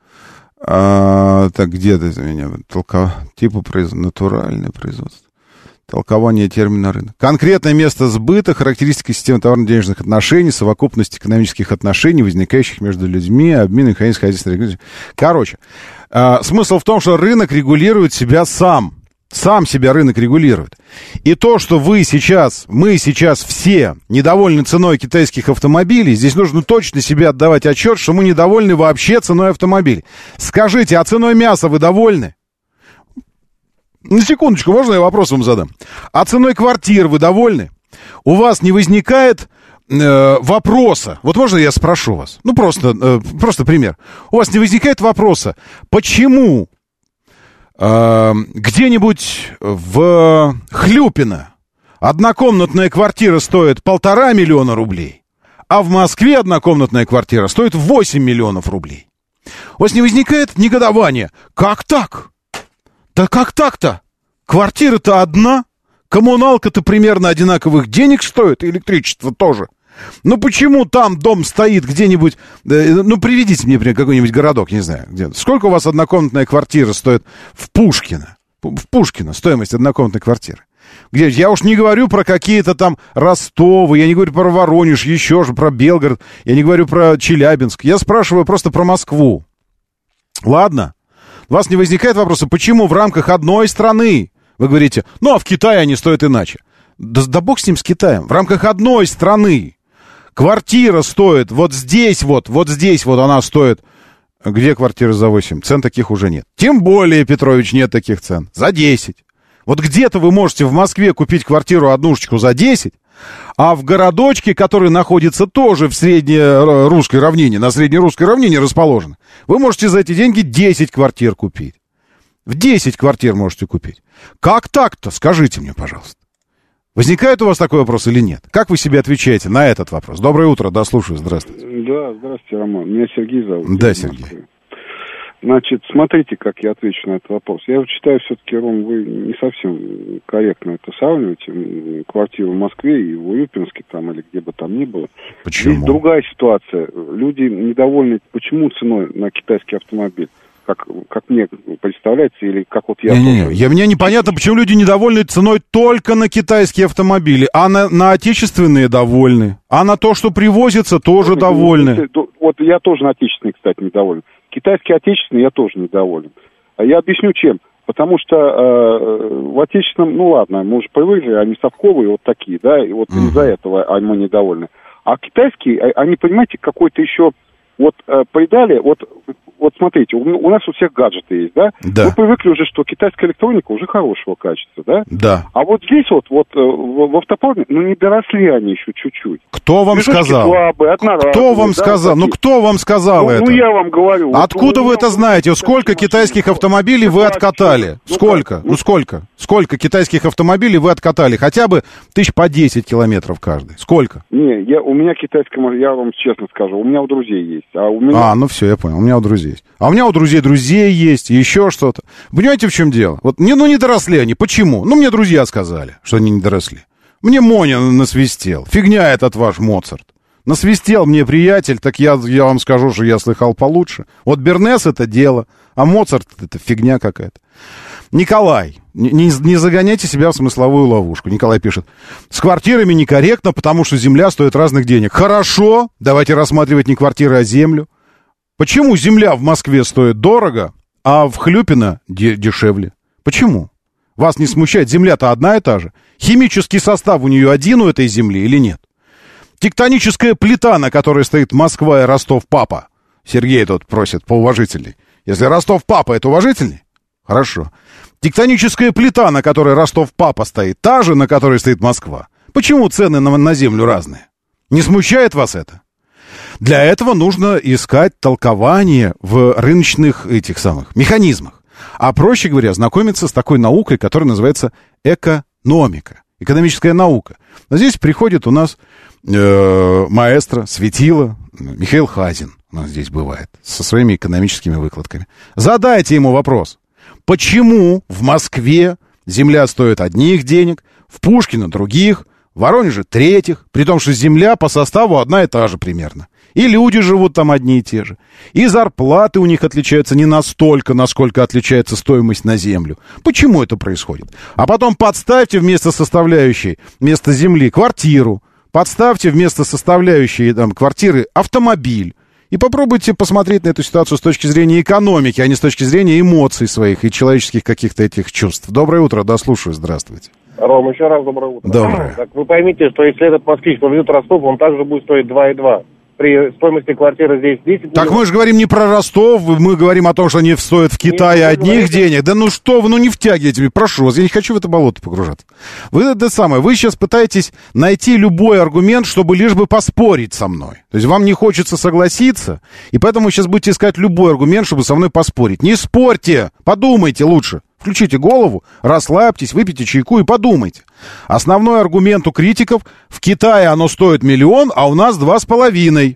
Так, где-то из меня типа натуральное производство. Толкование термина рынок. Конкретное место сбыта, характеристики системы товарно-денежных отношений, совокупность экономических отношений, возникающих между людьми, обмен механизмов хозяйственной... Короче, смысл в том, что рынок регулирует себя сам. Сам себя рынок регулирует. И то, что мы сейчас все недовольны ценой китайских автомобилей, здесь нужно точно себе отдавать отчет, что мы недовольны вообще ценой автомобилей. Скажите, а ценой мяса вы довольны? На секундочку, можно я вопрос вам задам? А ценой квартир вы довольны? У вас не возникает вопроса? Вот можно я спрошу вас? Просто пример. У вас не возникает вопроса, почему где-нибудь в Хлюпино однокомнатная квартира стоит 1,5 миллиона рублей, а в Москве однокомнатная квартира стоит 8 миллионов рублей? У вас не возникает негодования? Как так? Да как так-то? Квартира-то одна, коммуналка-то примерно одинаковых денег стоит, и электричество тоже. Ну почему там дом стоит где-нибудь... Ну приведите мне, например, какой-нибудь городок, не знаю. Где. Сколько у вас однокомнатная квартира стоит в Пушкино? В Пушкино стоимость однокомнатной квартиры. Где, я уж не говорю про какие-то там Ростовы, я не говорю про Воронеж, еще же, про Белгород, я не говорю про Челябинск. Я спрашиваю просто про Москву. Ладно? У вас не возникает вопроса, почему в рамках одной страны вы говорите, ну а в Китае они стоят иначе? Да бог с ним, с Китаем. В рамках одной страны квартира стоит вот здесь вот она стоит. Где квартира за 8? Цен таких уже нет. Тем более, Петрович, нет таких цен. За 10. Вот где-то вы можете в Москве купить квартиру однушечку за 10, а в городочке, который находится тоже в среднерусской равнине, на среднерусской равнине расположен, вы можете за эти деньги 10 квартир купить. В 10 квартир можете купить. Как так-то? Скажите мне, пожалуйста. Возникает у вас такой вопрос или нет? Как вы себе отвечаете на этот вопрос? Доброе утро, да, слушаю, здравствуйте. Да, здравствуйте, Роман. Меня Сергей зовут. Да, Сергей. Значит, смотрите, как я отвечу на этот вопрос. Я считаю, все-таки, Ром, вы не совсем корректно это сравниваете. Квартиру в Москве и в Урюпинске там, или где бы там ни было. Почему? Здесь другая ситуация. Люди недовольны, почему ценой на китайский автомобиль? Как мне представляется, или как вот я... Мне непонятно, почему люди недовольны ценой только на китайские автомобили, а на отечественные довольны. А на то, что привозится, тоже довольны. Вот я тоже на отечественные, кстати, недоволен. Китайские отечественные я тоже недоволен. Я объясню, чем. Потому что в отечественном, ну ладно, мы уже привыкли, они совковые вот такие, да, и вот из-за этого мы недовольны. А китайские, они, понимаете, какой-то еще... Вот придали, вот смотрите, у нас у всех гаджеты есть, да? Да. Мы привыкли уже, что китайская электроника уже хорошего качества, да? Да. А вот здесь вот в автопроме, ну не доросли они еще чуть-чуть. Кто вам сказал? Слабые, кто вам сказал? Ну кто вам сказал это? Ну я вам говорю. Откуда вы это знаете? Сколько китайских автомобилей вы откатали? Сколько? Ну сколько? Сколько китайских автомобилей вы откатали? Хотя бы 1010 километров каждый. Сколько? Не, у меня китайская, я вам честно скажу, у меня у друзей есть. Ну все, я понял, у меня у друзей есть. А у меня у друзей есть, еще что-то. Понимаете, в чем дело? Вот мне, не доросли они. Почему? Ну, мне друзья сказали, что они не доросли. Мне Моня насвистел. Фигня этот ваш Моцарт. Насвистел мне приятель, так я вам скажу, что я слыхал получше. Вот Бернес это дело, а Моцарт это фигня какая-то. Николай, не загоняйте себя в смысловую ловушку. Николай пишет, с квартирами некорректно, потому что земля стоит разных денег. Хорошо, давайте рассматривать не квартиры, а землю. Почему земля в Москве стоит дорого, а в Хлюпино дешевле? Почему? Вас не смущает, земля-то одна и та же. Химический состав у нее один у этой земли или нет? Тектоническая плита, на которой стоит Москва и Ростов-Папа. Сергей тут просит поуважительней. Если Ростов-Папа, это уважительней? Хорошо. Тектоническая плита, на которой Ростов-Папа стоит, та же, на которой стоит Москва. Почему цены на землю разные? Не смущает вас это? Для этого нужно искать толкование в рыночных этих самых механизмах. А проще говоря, знакомиться с такой наукой, которая называется экономика. Экономическая наука. Но здесь приходит у нас маэстро, светило, Михаил Хазин. У нас здесь бывает. Со своими экономическими выкладками. Задайте ему вопрос. Почему в Москве земля стоит одних денег, в Пушкино других, в Воронеже третьих, при том, что земля по составу одна и та же примерно. И люди живут там одни и те же. И зарплаты у них отличаются не настолько, насколько отличается стоимость на землю. Почему это происходит? А потом подставьте вместо составляющей, вместо земли, квартиру. Подставьте вместо составляющей квартиры автомобиль. И попробуйте посмотреть на эту ситуацию с точки зрения экономики, а не с точки зрения эмоций своих и человеческих каких-то этих чувств. Доброе утро, да, слушаю, здравствуйте. Ром, еще раз доброе утро. Доброе. Так вы поймите, что если этот москвич повезет в Ростов, он также будет стоить 2,2. При стоимости квартиры здесь 10 миллионов. Так мы же говорим не про Ростов, мы говорим о том, что они стоят в Китае одних денег. Да ну что вы, не втягивайте меня, прошу вас, я не хочу в это болото погружаться. Вы сейчас пытаетесь найти любой аргумент, чтобы лишь бы поспорить со мной. То есть вам не хочется согласиться, и поэтому вы сейчас будете искать любой аргумент, чтобы со мной поспорить. Не спорьте, подумайте лучше. Включите голову, расслабьтесь, выпейте чайку и подумайте. Основной аргумент у критиков: в Китае оно стоит 1 миллион, а у нас 2,5.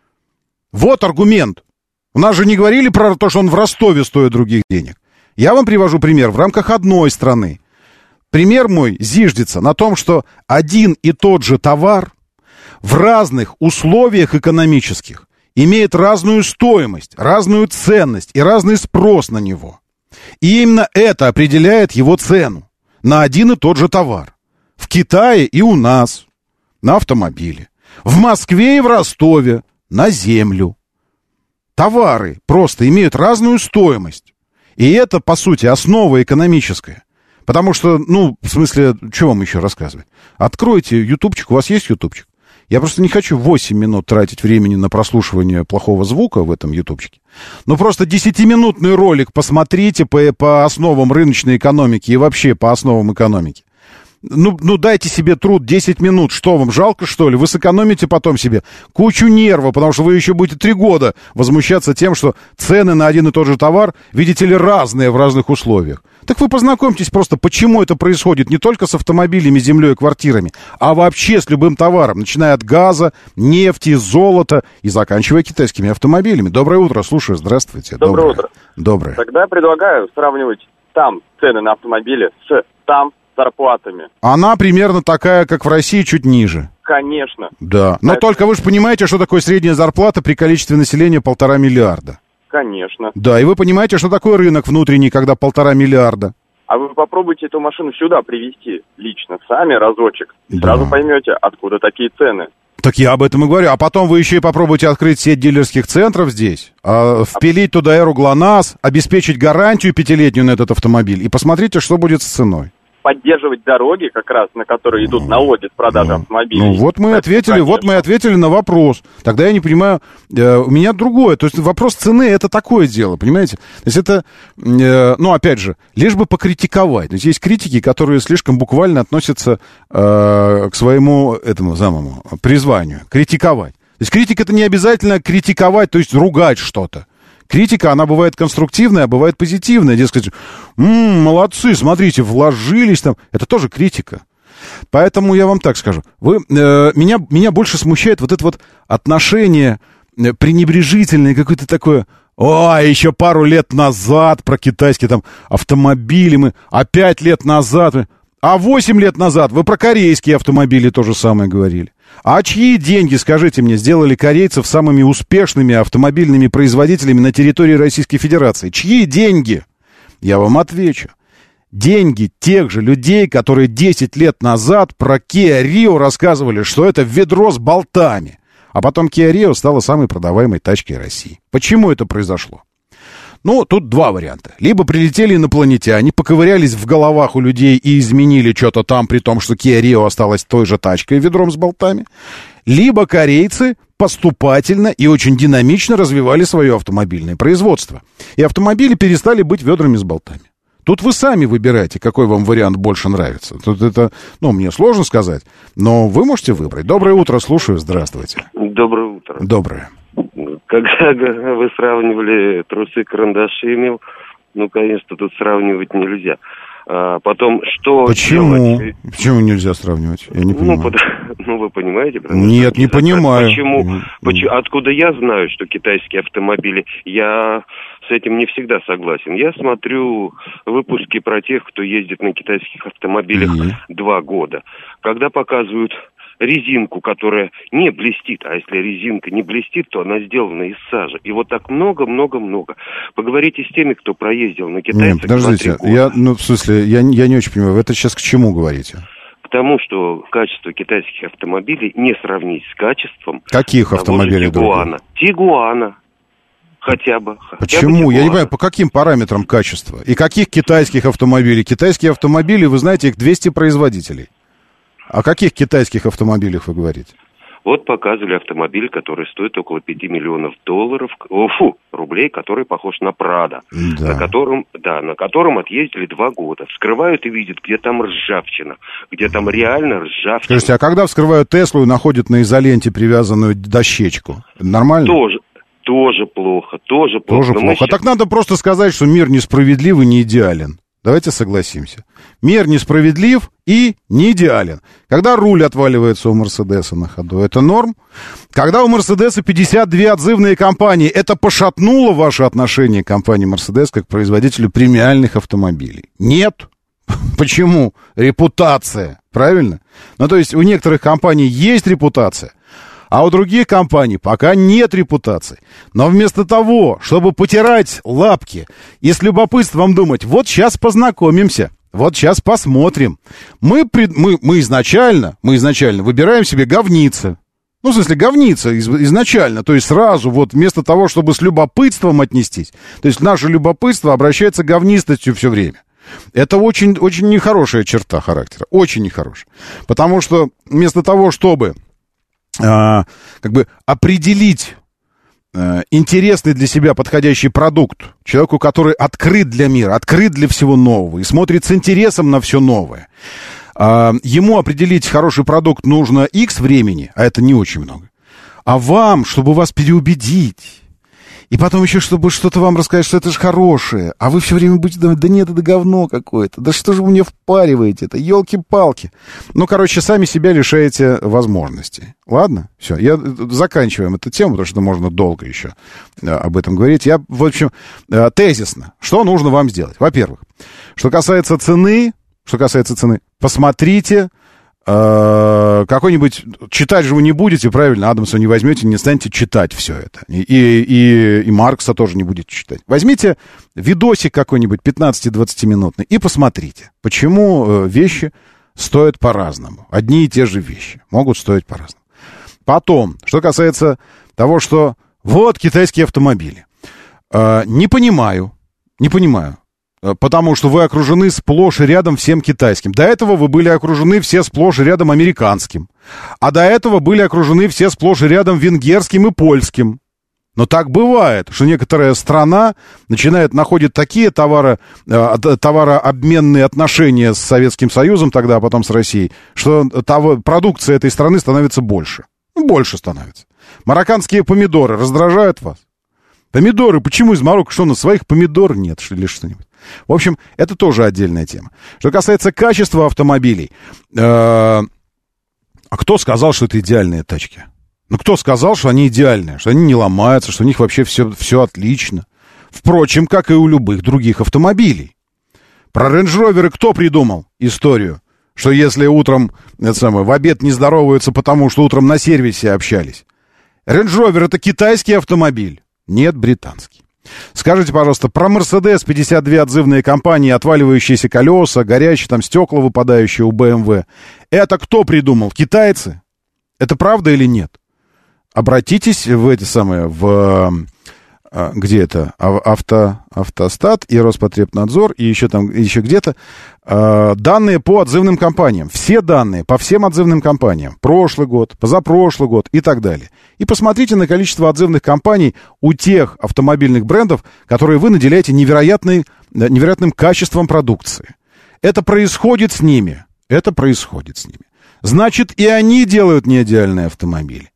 Вот аргумент. У нас же не говорили про то, что он в Ростове стоит других денег. Я вам привожу пример в рамках одной страны. Пример мой зиждется на том, что один и тот же товар в разных условиях экономических имеет разную стоимость, разную ценность и разный спрос на него. И именно это определяет его цену на один и тот же товар. В Китае и у нас на автомобили. В Москве и в Ростове на землю. Товары просто имеют разную стоимость. И это, по сути, основа экономическая. Потому что, в смысле, что вам еще рассказывать? Откройте ютубчик, у вас есть ютубчик? Я просто не хочу 8 минут тратить времени на прослушивание плохого звука в этом ютубчике. Просто 10-минутный ролик посмотрите по основам рыночной экономики и вообще по основам экономики. Дайте себе труд 10 минут. Что вам, жалко, что ли? Вы сэкономите потом себе кучу нервов, потому что вы еще будете 3 года возмущаться тем, что цены на один и тот же товар, видите ли, разные в разных условиях. Так вы познакомьтесь просто, почему это происходит не только с автомобилями, землей и квартирами, а вообще с любым товаром, начиная от газа, нефти, золота и заканчивая китайскими автомобилями. Доброе утро, слушаю, здравствуйте. Доброе утро. Доброе. Тогда я предлагаю сравнивать там цены на автомобили с там зарплатами. Она примерно такая, как в России, чуть ниже. Конечно. Да, но только вы же понимаете, что такое средняя зарплата при количестве населения 1,5 миллиарда. Конечно. Да, и вы понимаете, что такое рынок внутренний, когда 1,5 миллиарда. А вы попробуйте эту машину сюда привезти лично, сами разочек. И сразу поймете, откуда такие цены. Так я об этом и говорю. А потом вы еще и попробуйте открыть сеть дилерских центров здесь, впилить туда эру ГЛОНАСС, обеспечить гарантию 5-летнюю на этот автомобиль. И посмотрите, что будет с ценой. Поддерживать дороги, как раз, на которые идут налоги с продажи автомобилей. Вот мы ответили на вопрос. Тогда я не понимаю, у меня другое. То есть вопрос цены — это такое дело, понимаете? То есть это, опять же, лишь бы покритиковать. То есть есть критики, которые слишком буквально относятся к своему самому призванию. Критиковать. То есть критика — это не обязательно критиковать, то есть ругать что-то. Критика, она бывает конструктивная, а бывает позитивная. Дескать, молодцы, смотрите, вложились там. Это тоже критика. Поэтому я вам так скажу. Меня больше смущает вот это вот отношение пренебрежительное, какое-то такое... еще пару лет назад про китайские там автомобили а 5 лет назад... А 8 лет назад вы про корейские автомобили то же самое говорили. А чьи деньги, скажите мне, сделали корейцев самыми успешными автомобильными производителями на территории Российской Федерации? Чьи деньги? Я вам отвечу. Деньги тех же людей, которые 10 лет назад про Kia Rio рассказывали, что это ведро с болтами. А потом Kia Rio стала самой продаваемой тачкой России. Почему это произошло? Тут 2 варианта. Либо прилетели инопланетяне, поковырялись в головах у людей и изменили что-то там, при том, что Kia Rio осталась той же тачкой, ведром с болтами. Либо корейцы поступательно и очень динамично развивали свое автомобильное производство. И автомобили перестали быть ведрами с болтами. Тут вы сами выбираете, какой вам вариант больше нравится. Тут это, мне сложно сказать, но вы можете выбрать. Доброе утро, слушаю, здравствуйте. Доброе утро. Доброе. Когда вы сравнивали трусы-карандаши, конечно, тут сравнивать нельзя. Потом, что... Почему? Почему нельзя сравнивать? Я не понимаю. Вы понимаете? Нет, не понимаю. Почему? Откуда я знаю, что китайские автомобили... Я с этим не всегда согласен. Я смотрю выпуски про тех, кто ездит на китайских автомобилях 2 года. Когда показывают резинку, которая не блестит, а если резинка не блестит, то она сделана из сажи. И вот так много-много-много. Поговорите с теми, кто проездил на китайцах. Нет, подождите, я не очень понимаю, вы это сейчас к чему говорите? К тому, что качество китайских автомобилей не сравнить с качеством... Каких автомобилей? Тигуана. Хотя бы. Почему? Я не понимаю, по каким параметрам качества? И каких китайских автомобилей? Китайские автомобили, вы знаете, их 200 производителей. О каких китайских автомобилях вы говорите? Вот показывали автомобиль, который стоит около 5 миллионов рублей, который похож на Прадо, на котором отъездили 2 года. Вскрывают и видят, где там ржавчина, где там реально ржавчина. Скажите, а когда вскрывают Теслу и находят на изоленте привязанную дощечку? Нормально? Тоже плохо. Тоже плохо. Так надо просто сказать, что мир несправедлив и не идеален. Давайте согласимся. Мир несправедлив и не идеален. Когда руль отваливается у Мерседеса на ходу, это норм. Когда у Мерседеса 52 отзывные компании, это пошатнуло ваше отношение к компании Мерседес как к производителю премиальных автомобилей? Нет. Почему? Репутация, правильно? Ну, то есть у некоторых компаний есть репутация, а у других компаний пока нет репутации. Но вместо того, чтобы потирать лапки и с любопытством думать, вот сейчас познакомимся, вот сейчас посмотрим, мы изначально выбираем себе говницы. Ну, в смысле, говница изначально, то есть сразу вот вместо того, чтобы с любопытством отнестись, то есть наше любопытство обращается к говнистостью все время. Это очень, очень нехорошая черта характера, очень нехорошая. Потому что вместо того, чтобы как бы определить интересный для себя подходящий продукт, человеку, который открыт для мира, открыт для всего нового и смотрит с интересом на все новое, ему определить хороший продукт нужно X времени, а это не очень много. А вам, чтобы вас переубедить, и потом еще, чтобы что-то вам рассказать, что это же хорошее, а вы все время будете думать, да нет, это говно какое-то, да что же вы мне впариваете это, елки-палки. Ну, короче, сами себя лишаете возможностей. Ладно? Все, заканчиваем эту тему, потому что можно долго еще об этом говорить. В общем, тезисно, что нужно вам сделать? Во-первых, что касается цены, посмотрите, какой-нибудь... Читать же вы не будете, правильно, Адамса не возьмете, не станете читать все это. И Маркса тоже не будете читать. Возьмите видосик какой-нибудь 15-20-минутный и посмотрите, почему вещи стоят по-разному. Одни и те же вещи могут стоить по-разному. Потом, что касается того, что вот китайские автомобили. Не понимаю. Потому что вы окружены сплошь и рядом всем китайским. До этого вы были окружены все сплошь и рядом американским. А до этого были окружены все сплошь и рядом венгерским и польским. Но так бывает, что некоторая страна находит такие товарообменные отношения с Советским Союзом тогда, а потом с Россией, что продукция этой страны становится больше. Больше становится. Марокканские помидоры раздражают вас? Помидоры, почему из Марокко? Что, у нас своих помидор нет, или что-нибудь? В общем, это тоже отдельная тема. Что касается качества автомобилей, а кто сказал, что это идеальные тачки? Ну, кто сказал, что они идеальные, что они не ломаются, что у них вообще все отлично? Впрочем, как и у любых других автомобилей. Про Range Rover кто придумал историю? Что если утром, в обед не здороваются, потому что утром на сервисе общались. Range Rover это китайский автомобиль? Нет, британский. Скажите, пожалуйста, про Mercedes 52 отзывные компании, отваливающиеся колеса, горячие там стекла выпадающие у BMW. Это кто придумал? Китайцы? Это правда или нет? Обратитесь где это? Автостат и Роспотребнадзор, и еще где-то данные по отзывным компаниям. Все данные по всем отзывным компаниям. Прошлый год, позапрошлый год и так далее. И посмотрите на количество отзывных компаний у тех автомобильных брендов, которые вы наделяете невероятным качеством продукции. Это происходит с ними. Значит, и они делают неидеальные автомобили.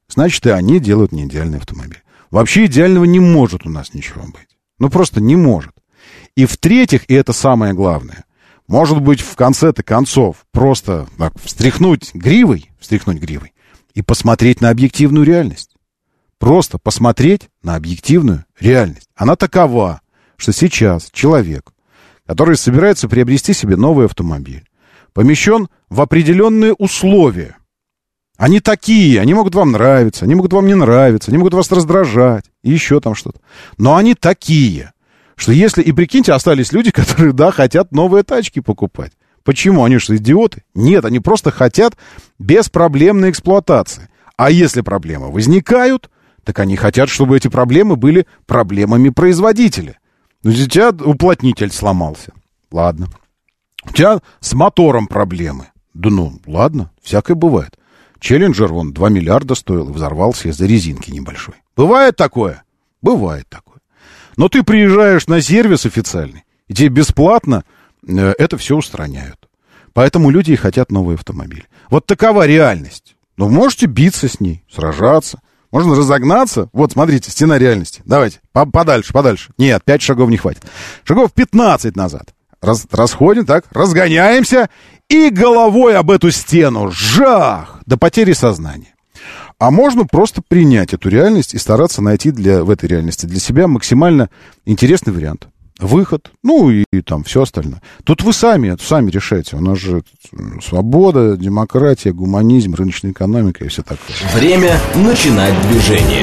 Вообще идеального не может у нас ничего быть. Ну, просто не может. И в-третьих, и это самое главное, может быть, в конце-то концов просто так, встряхнуть гривой и посмотреть на объективную реальность. Просто посмотреть на объективную реальность. Она такова, что сейчас человек, который собирается приобрести себе новый автомобиль, помещен в определенные условия. Они такие, они могут вам нравиться, они могут вам не нравиться, они могут вас раздражать, и еще там что-то. Но они такие, что если... И прикиньте, остались люди, которые, да, хотят новые тачки покупать. Почему? Они что, идиоты? Нет, они просто хотят беспроблемной эксплуатации. А если проблемы возникают, так они хотят, чтобы эти проблемы были проблемами производителя. Ну, у тебя уплотнитель сломался. Ладно. У тебя с мотором проблемы. Да ну, ладно, всякое бывает. Челленджер, 2 миллиарда стоил и взорвался из-за резинки небольшой. Бывает такое? Бывает такое. Но ты приезжаешь на сервис официальный, и тебе бесплатно это все устраняют. Поэтому люди и хотят новый автомобиль. Вот такова реальность. Но можете биться с ней, сражаться. Можно разогнаться. Вот, смотрите, стена реальности. Давайте, подальше. Нет, 5 шагов не хватит. Шагов 15 назад. Расходим, так, разгоняемся и головой об эту стену. Жах! До потери сознания. А можно просто принять эту реальность и стараться найти в этой реальности для себя максимально интересный вариант. выход, ну и там все остальное. Тут вы сами решаете. У нас же свобода, демократия, гуманизм, рыночная экономика и все такое. Время начинать движение.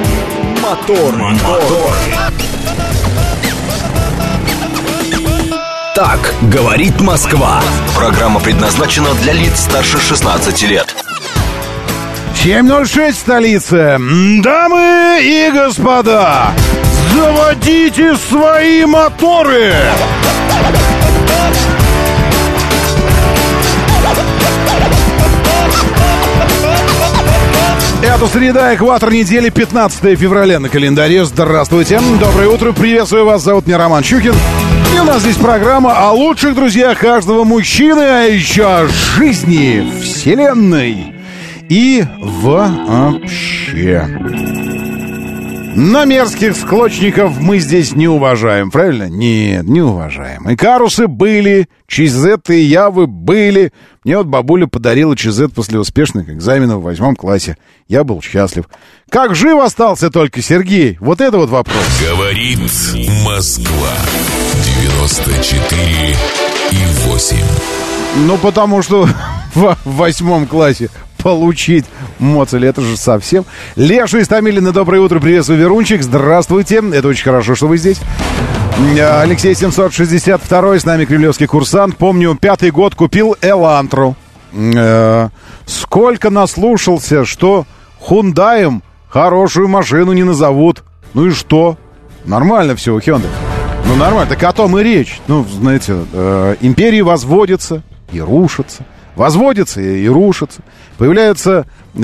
Мотор. Так говорит Москва. Программа предназначена для лиц старше 16 лет. 7:06 в столице. Дамы и господа, заводите свои моторы! Это среда, экватор недели, 15 февраля на календаре. Здравствуйте, доброе утро, приветствую вас, зовут меня Роман Щукин. И у нас здесь программа о лучших друзьях каждого мужчины, а еще о жизни, вселенной и вообще. Но мерзких склочников мы здесь не уважаем, правильно? Нет, не уважаем. И карусы были, чизеты и явы были. Мне вот бабуля подарила чизет после успешных экзаменов в 8 классе. Я был счастлив. Как жив остался только Сергей? Вот это вот вопрос. Говорит Москва. 94,8. Ну, потому что в 8 классе получить моцель, это же совсем. Леша из Томилина, доброе утро, приветствую, Верунчик, здравствуйте, это очень хорошо, что вы здесь. Алексей 762, с нами кремлевский курсант, помню, 5-й год купил Элантру. Сколько наслушался, что Хундаем хорошую машину не назовут. Ну и что? Нормально все у Hyundai. Ну нормально, так о том и речь. Ну, знаете, империи возводятся и рушатся. Возводится и рушится. Появляется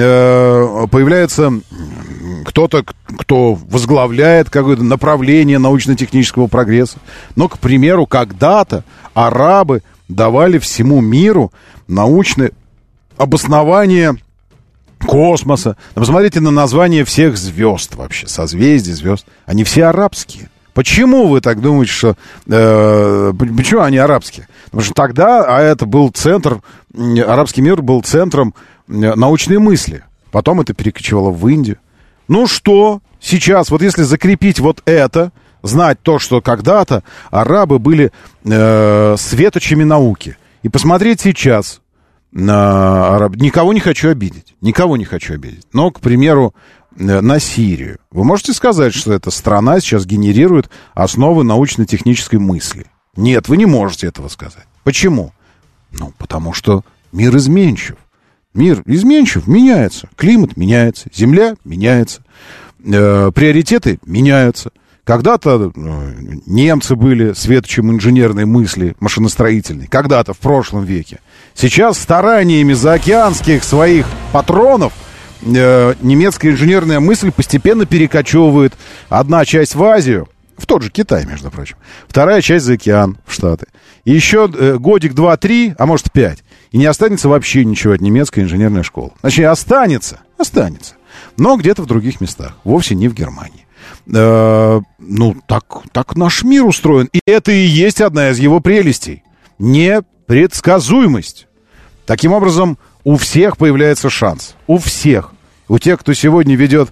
кто-то, кто возглавляет какое-то направление научно-технического прогресса. Но, к примеру, когда-то арабы давали всему миру научное обоснование космоса. Посмотрите на название всех звезд вообще, созвездий звезд. Они все арабские. Почему вы так думаете, что... почему они арабские? Потому что тогда, а это был центр... Арабский мир был центром научной мысли. Потом это перекочевало в Индию. Ну что сейчас, вот если закрепить вот это, знать то, что когда-то арабы были светочами науки. И посмотреть сейчас на араб... Никого не хочу обидеть. Но, к примеру, на Сирию. Вы можете сказать, что эта страна сейчас генерирует основы научно-технической мысли? Нет, вы не можете этого сказать. Почему? Ну, потому что мир изменчив. Мир изменчив, меняется. Климат меняется, земля меняется. Приоритеты меняются. Когда-то немцы были светочем инженерной мысли, машиностроительной. Когда-то, в прошлом веке. Сейчас стараниями заокеанских своих патронов немецкая инженерная мысль постепенно перекочевывает. Одна часть в Азию, в тот же Китай, между прочим. Вторая часть за океан, в Штаты. И еще годик, 2-3, а может 5. И не останется вообще ничего от немецкой инженерной школы. Значит, останется. Но где-то в других местах. Вовсе не в Германии. Ну, так наш мир устроен. И это и есть одна из его прелестей. Непредсказуемость. Таким образом, у всех появляется шанс. У всех. У тех, кто сегодня ведет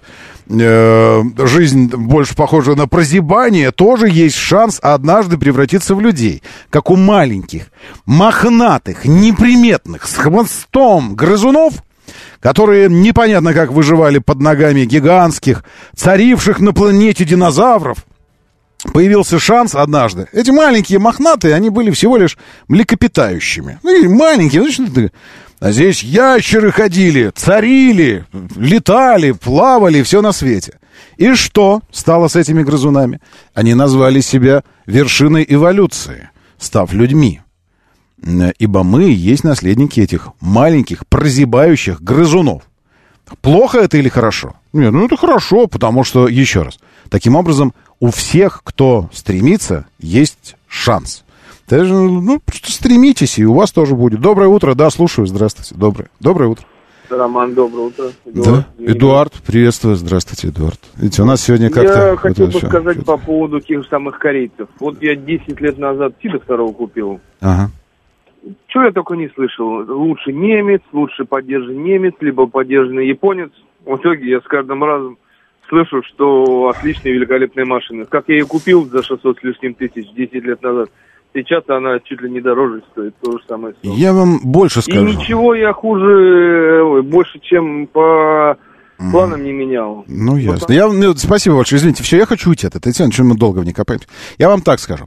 жизнь больше похожую на прозябание, тоже есть шанс однажды превратиться в людей. Как у маленьких, мохнатых, неприметных, с хвостом грызунов, которые непонятно как выживали под ногами гигантских, царивших на планете динозавров. Появился шанс однажды. Эти маленькие мохнатые, они были всего лишь млекопитающими. Ну и маленькие, значит, а здесь ящеры ходили, царили, летали, плавали, все на свете. И что стало с этими грызунами? Они назвали себя вершиной эволюции, став людьми. Ибо мы и есть наследники этих маленьких, прозябающих грызунов. Плохо это или хорошо? Нет, ну это хорошо, потому что, еще раз, таким образом у всех, кто стремится, есть шанс. Даже, ну, просто стремитесь, и у вас тоже будет. Доброе утро, да, слушаю, здравствуйте. Доброе утро. Роман, доброе утро. Эдуард, приветствую, здравствуйте, Эдуард. Видите, у нас сегодня как-то... Я хотел бы сказать по поводу тех же самых корейцев. Вот я 10 лет назад Тида второго купил. Ага. Чего я только не слышал. Лучше немец, лучше поддержанный немец, либо поддержанный японец. В итоге я с каждым разом слышу, что отличные, великолепные машины. Как я ее купил за 600 с лишним тысяч 10 лет назад, сейчас она чуть ли не дороже стоит, то же самое. Я вам больше скажу. И ничего я больше, чем по планам не менял. Ну, ясно. Спасибо большое, извините, все, я хочу уйти от этой темы, что мы долго в ней копаемся. Я вам так скажу.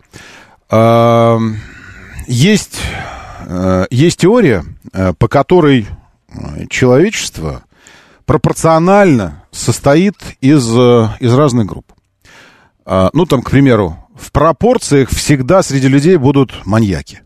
Есть теория, по которой человечество пропорционально состоит из разных групп. Ну, там, к примеру, в пропорциях всегда среди людей будут маньяки.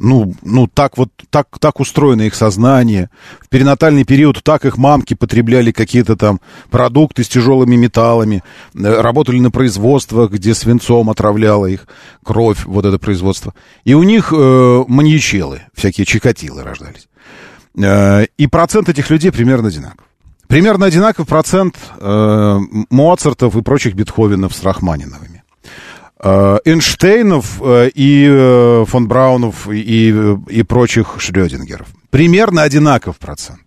Так устроено их сознание. В перинатальный период так их мамки потребляли какие-то там продукты с тяжелыми металлами, работали на производствах, где свинцом отравляла их кровь, вот это производство. И у них маньячелы, всякие чикатилы рождались. И процент этих людей примерно одинаков. Примерно одинаков процент Моцартов и прочих Бетховенов с Рахманиновыми. Эйнштейнов и фон Браунов и прочих Шрёдингеров. Примерно одинаков процент.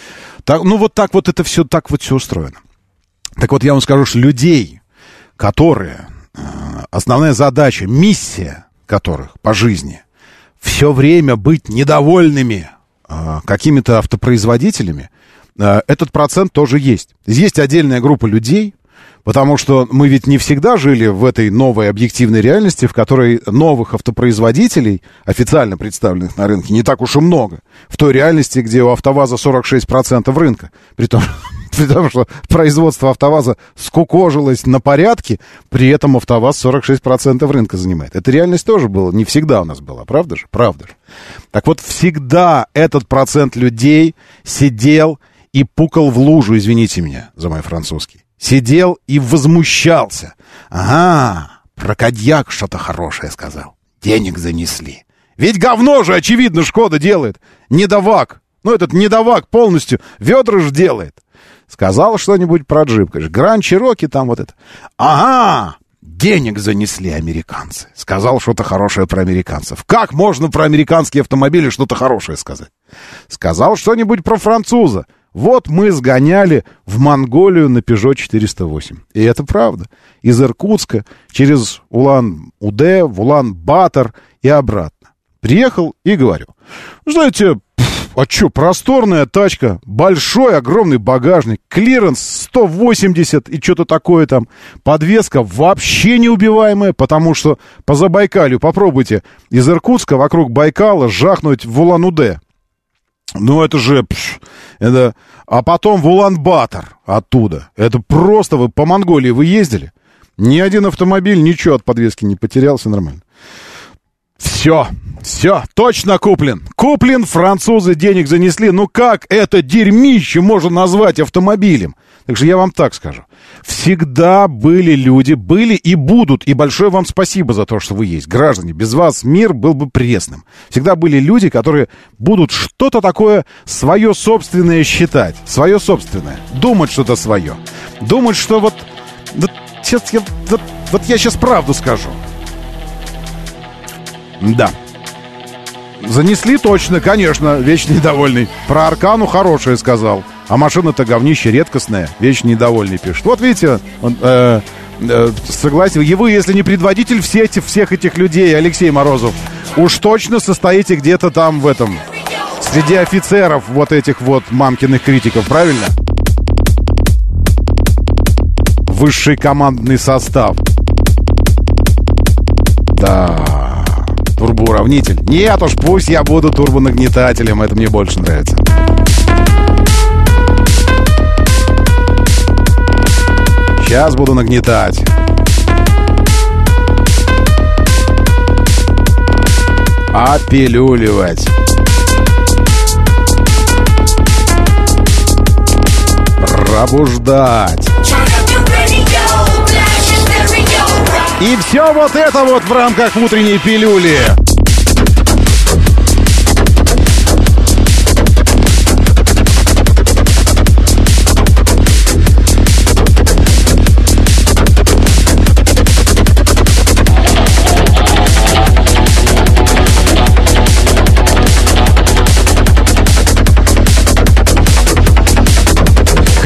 Так вот это все, так вот все устроено. Так вот я вам скажу, что людей, которые, основная задача, миссия которых по жизни, все время быть недовольными какими-то автопроизводителями, этот процент тоже есть. Есть отдельная группа людей, потому что мы ведь не всегда жили в этой новой объективной реальности, в которой новых автопроизводителей, официально представленных на рынке, не так уж и много. В той реальности, где у АвтоВАЗа 46% рынка. При том, что производство АвтоВАЗа скукожилось на порядке, при этом АвтоВАЗ 46% рынка занимает. Эта реальность тоже была, не всегда у нас была, правда же? Правда же. Так вот, всегда этот процент людей сидел и пукал в лужу, извините меня за мой французский. Сидел и возмущался. Ага, про Кодиак что-то хорошее сказал. Денег занесли. Ведь говно же, очевидно, Шкода делает. Недовак. Этот недовак полностью ведра же делает. Сказал что-нибудь про джип. Гранд Чироки там вот это. Ага, денег занесли американцы. Сказал что-то хорошее про американцев. Как можно про американские автомобили что-то хорошее сказать? Сказал что-нибудь про француза. Вот мы сгоняли в Монголию на Peugeot 408. И это правда. Из Иркутска через Улан-Удэ в Улан-Батор и обратно. Приехал и говорю. Знаете, просторная тачка, большой, огромный багажник, клиренс 180 и что-то такое там. Подвеска вообще неубиваемая, потому что по Забайкалью попробуйте из Иркутска вокруг Байкала жахнуть в Улан-Удэ. Это же... А потом в Улан-Батор оттуда. Это просто... Вы по Монголии вы ездили? Ни один автомобиль ничего от подвески не потерял, все нормально. Все, точно куплен. Куплен, французы денег занесли. Как это дерьмище можно назвать автомобилем? Так что я вам так скажу. Всегда были люди, были и будут. И большое вам спасибо за то, что вы есть. Граждане, без вас мир был бы пресным. Всегда были люди, которые будут что-то такое свое собственное считать. Свое собственное. Думать что-то свое. Думать, что вот я сейчас правду скажу. Да. Занесли точно, конечно, вечно недовольный. Про Аркану хорошее сказал. А машина-то говнище редкостная, вечно недовольный пишет. Вот видите, согласен, и вы, если не предводитель всех этих людей, Алексей Морозов, уж точно состоите где-то там в этом, среди офицеров вот этих вот мамкиных критиков, правильно? Высший командный состав. Да, турбоуравнитель. Нет уж, пусть я буду турбонагнетателем, это мне больше нравится. Сейчас буду нагнетать. Опилюливать. Пробуждать. И все вот это вот в рамках утренней пилюли.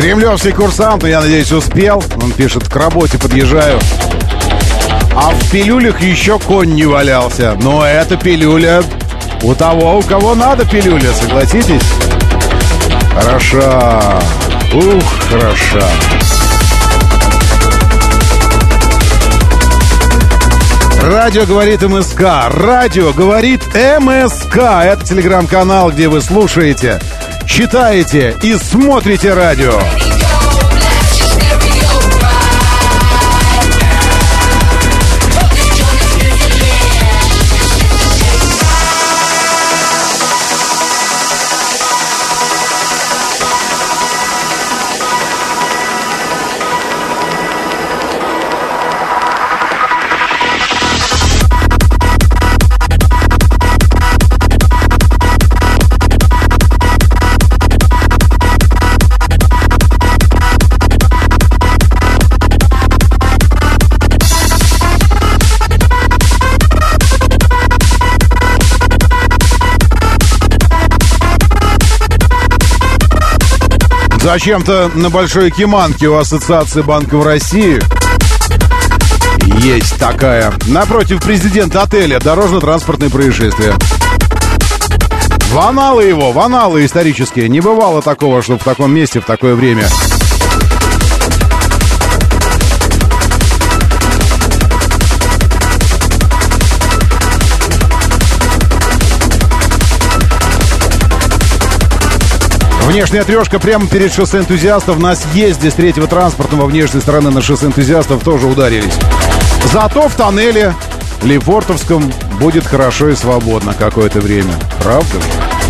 Кремлевский курсант, я надеюсь, успел. Он пишет, к работе подъезжаю. А в пилюлях еще конь не валялся. Но эта пилюля у того, у кого надо пилюля, согласитесь? Хороша. Ух, хороша. Радио говорит МСК. Радио говорит МСК. Это телеграм-канал, где вы слушаете, читаете и смотрите радио. Зачем-то на Большой Киманке у Ассоциации банков России есть такая. Напротив президента отеля дорожно-транспортное происшествие. В аналы исторические. Не бывало такого, чтобы в таком месте в такое время. Внешняя трешка прямо перед шоссе энтузиастов. На съезде с третьего транспортного внешней стороны на шоссе энтузиастов тоже ударились. Зато в тоннеле Лефортовском будет хорошо и свободно какое-то время. Правда же?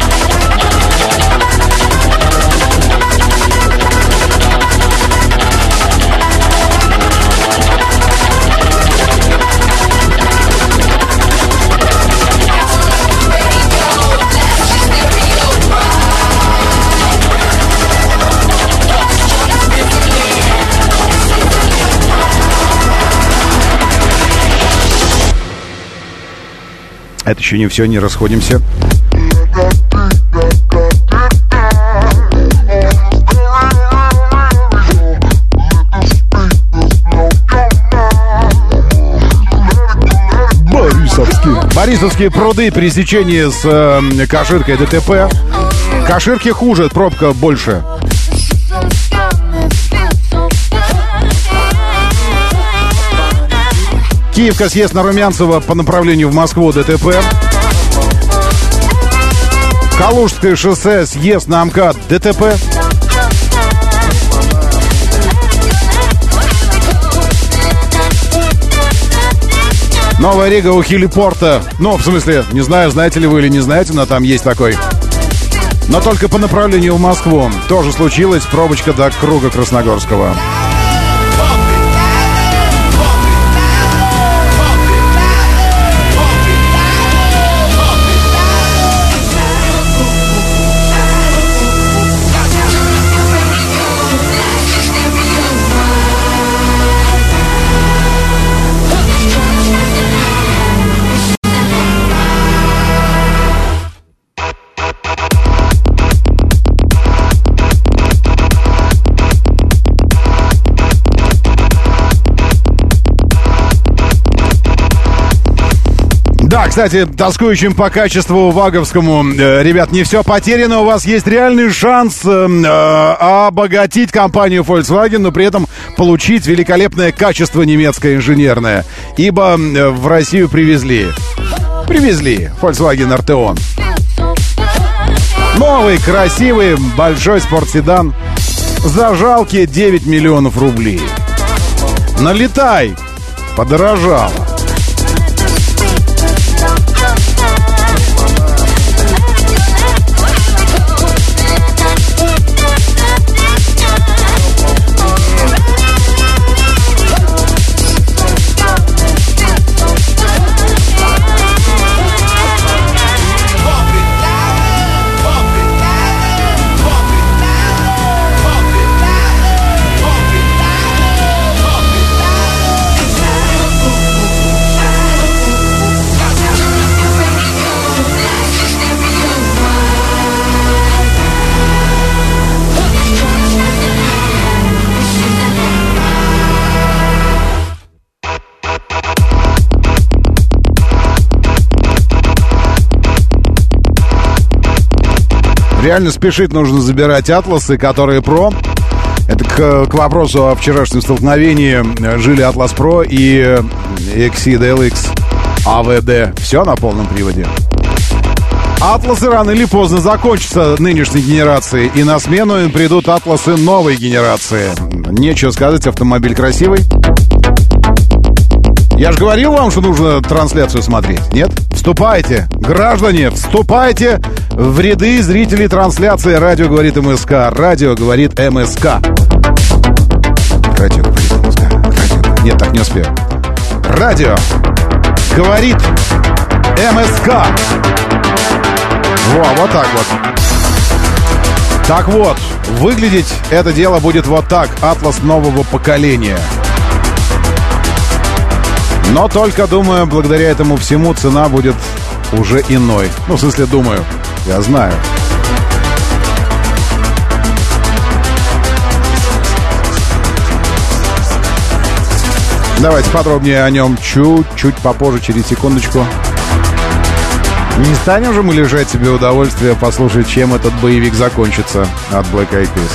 Это еще не все, не расходимся. Борисовские пруды, пересечение с Каширкой ДТП. Каширки хуже, пробка больше. Киевка, съезд на Румянцево по направлению в Москву, ДТП. Калужское шоссе, съезд на МКАД, ДТП. Новая Рига у Хелипорта. Ну, в смысле, не знаю, знаете ли вы или не знаете, но там есть такой. Но только по направлению в Москву. Тоже случилась пробочка до круга Красногорского. Да, кстати, тоскующим по качеству ваговскому, ребят, не все потеряно. У вас есть реальный шанс обогатить компанию Volkswagen, но при этом получить великолепное качество немецкое инженерное. Ибо в Россию привезли Volkswagen Arteon. Новый, красивый, большой спортседан за жалкие 9 миллионов рублей. Налетай! Подорожало. Реально спешить нужно забирать атласы, которые Pro. Это к вопросу о вчерашнем столкновении. Жили Atlas Pro и Exceed LX AVD. Все на полном приводе. Атласы рано или поздно закончатся нынешней генерации, и на смену им придут атласы новой генерации. Нечего сказать, автомобиль красивый. Я же говорил вам, что нужно трансляцию смотреть, нет? Вступайте, граждане, вступайте в ряды зрителей трансляции «Радио говорит МСК». «Радио говорит МСК». «Радио говорит МСК». Радио... Нет, так не успею. «Радио говорит МСК». Во, вот так вот. Так вот, выглядеть это дело будет вот так. Атлас нового поколения. Но только, думаю, благодаря этому всему цена будет уже иной. Ну, в смысле, думаю. Я знаю. Давайте подробнее о нем чуть-чуть попозже, через секундочку. Не станем же мы лишать себе удовольствия послушать, чем этот боевик закончится от Black Eyed Peas.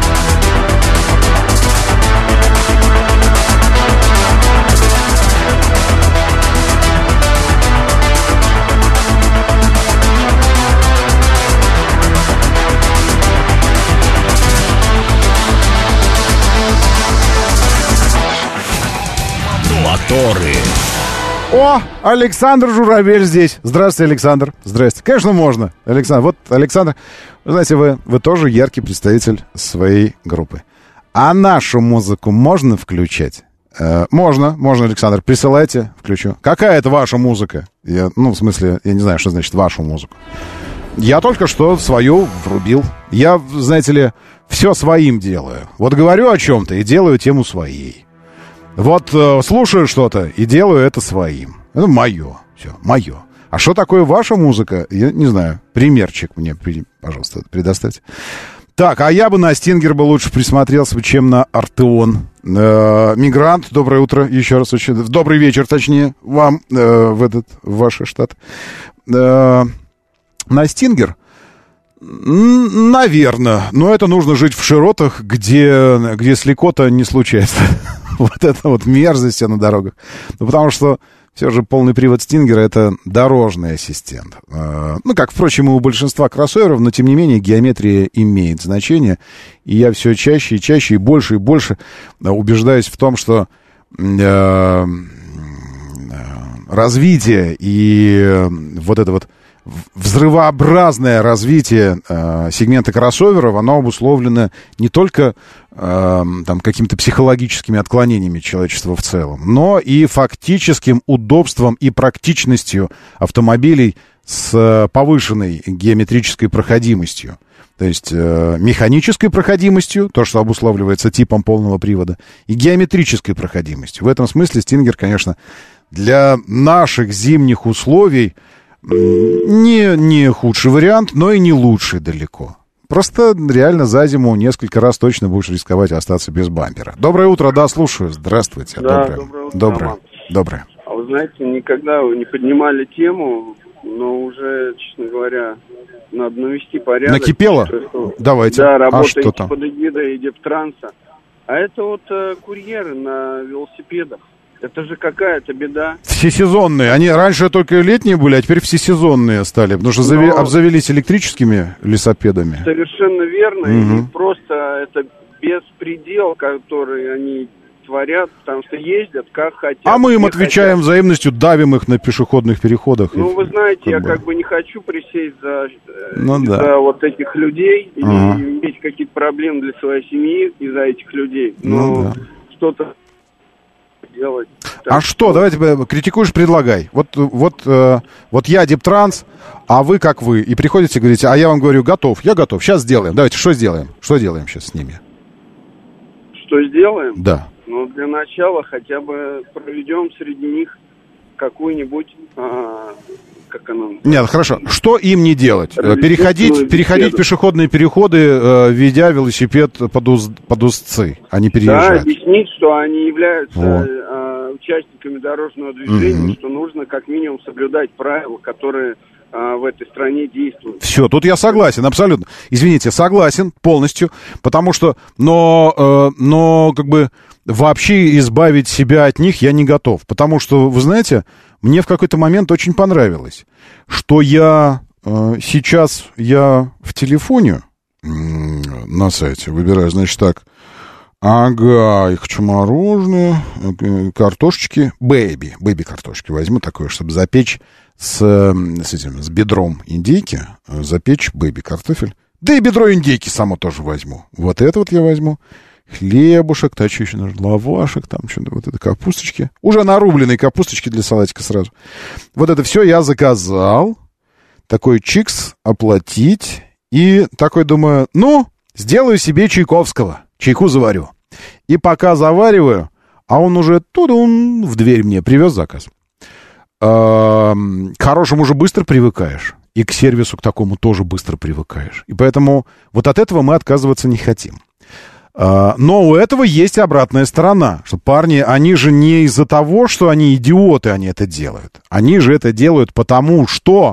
Моторы. О, Александр Журавель здесь. Здравствуйте, Александр. Здрасте. Конечно, можно. Александр, вот Александр, вы знаете, вы тоже яркий представитель своей группы. А нашу музыку можно включать? Можно, Александр. Присылайте, включу. Какая это ваша музыка? В смысле, я не знаю, что значит вашу музыку. Я только что свою врубил. Я, знаете ли, все своим делаю. Вот говорю о чем-то и делаю тему своей. Вот слушаю что-то и делаю это своим. Это мое. Все, мое. А что такое ваша музыка? Я не знаю. Примерчик мне, пожалуйста, предоставьте. Так, а я бы на Стингер бы лучше присмотрелся, чем на Артеон. Мигрант, доброе утро. Еще раз. Добрый вечер, точнее, вам в ваш штат. На Стингер? Наверное. Но это нужно жить в широтах, где сликота не случается. Вот это вот мерзость на дорогах. Потому что все же полный привод Стингера — это дорожный ассистент. Как, впрочем, и у большинства кроссоверов, но, тем не менее, геометрия имеет значение. И я все чаще и чаще и больше убеждаюсь в том, что развитие и вот это вот взрывообразное развитие сегмента кроссоверов, оно обусловлено не только какими-то психологическими отклонениями человечества в целом, но и фактическим удобством и практичностью автомобилей с повышенной геометрической проходимостью. То есть механической проходимостью, то, что обусловливается типом полного привода, и геометрической проходимостью. В этом смысле Стингер, конечно, для наших зимних условий не худший вариант, но и не лучший далеко. Просто реально за зиму несколько раз точно будешь рисковать остаться без бампера. Доброе утро, да, слушаю. Здравствуйте. Да, Доброе. А вы знаете, никогда вы не поднимали тему, но уже, честно говоря, надо навести порядок. Накипело? Давайте. Да, работаете что там? под эгидой Дептранса. А это вот курьеры на велосипедах. Это же какая-то беда. Всесезонные. Они раньше только летние были, а теперь всесезонные стали, потому что обзавелись электрическими велосипедами. Совершенно верно. И просто это беспредел, который они творят, потому что ездят как хотят. А мы им отвечаем взаимностью, давим их на пешеходных переходах. Вы знаете, я как бы не хочу присесть за вот этих людей и иметь какие-то проблемы для своей семьи из-за этих людей. Но что-то делать. А что? Давайте критикуешь, предлагай. Вот я Дептранс, а вы как вы. И приходите и говорите, а я вам говорю, готов, я готов, сейчас сделаем. Давайте, что сделаем? Что делаем сейчас с ними? Что сделаем? Да. Для начала хотя бы проведем среди них какую-нибудь, Нет, хорошо. Что им не делать? Переходить пешеходные переходы, ведя велосипед под узцы, а не переезжать. Да, объяснить, что они являются участниками дорожного движения, что нужно как минимум соблюдать правила, которые в этой стране действуют. Все, тут я согласен, абсолютно. Извините, согласен полностью, потому что, но как бы вообще избавить себя от них я не готов, потому что, вы знаете, мне в какой-то момент очень понравилось, что сейчас я в телефоне на сайте выбираю, значит, так, ага, я хочу мороженое, картошечки, бэйби картошки возьму такое, чтобы запечь с бедром индейки, запечь бэйби картофель, да и бедро индейки само тоже возьму. Вот это вот я возьму. Хлебушек, так что еще нужно, лавашек, там что-то, вот это капусточки. Уже нарубленные капусточки для салатика сразу. Вот это все я заказал. Такой чикс, оплатить. И такой думаю, сделаю себе чайковского. Чайку заварю. И пока завариваю, а он уже тудун в дверь мне привез заказ. К хорошему уже быстро привыкаешь. И к сервису к такому тоже быстро привыкаешь. И поэтому вот от этого мы отказываться не хотим. Но у этого есть обратная сторона, что парни, они же не из-за того, что они идиоты, они это делают. Они же это делают потому что,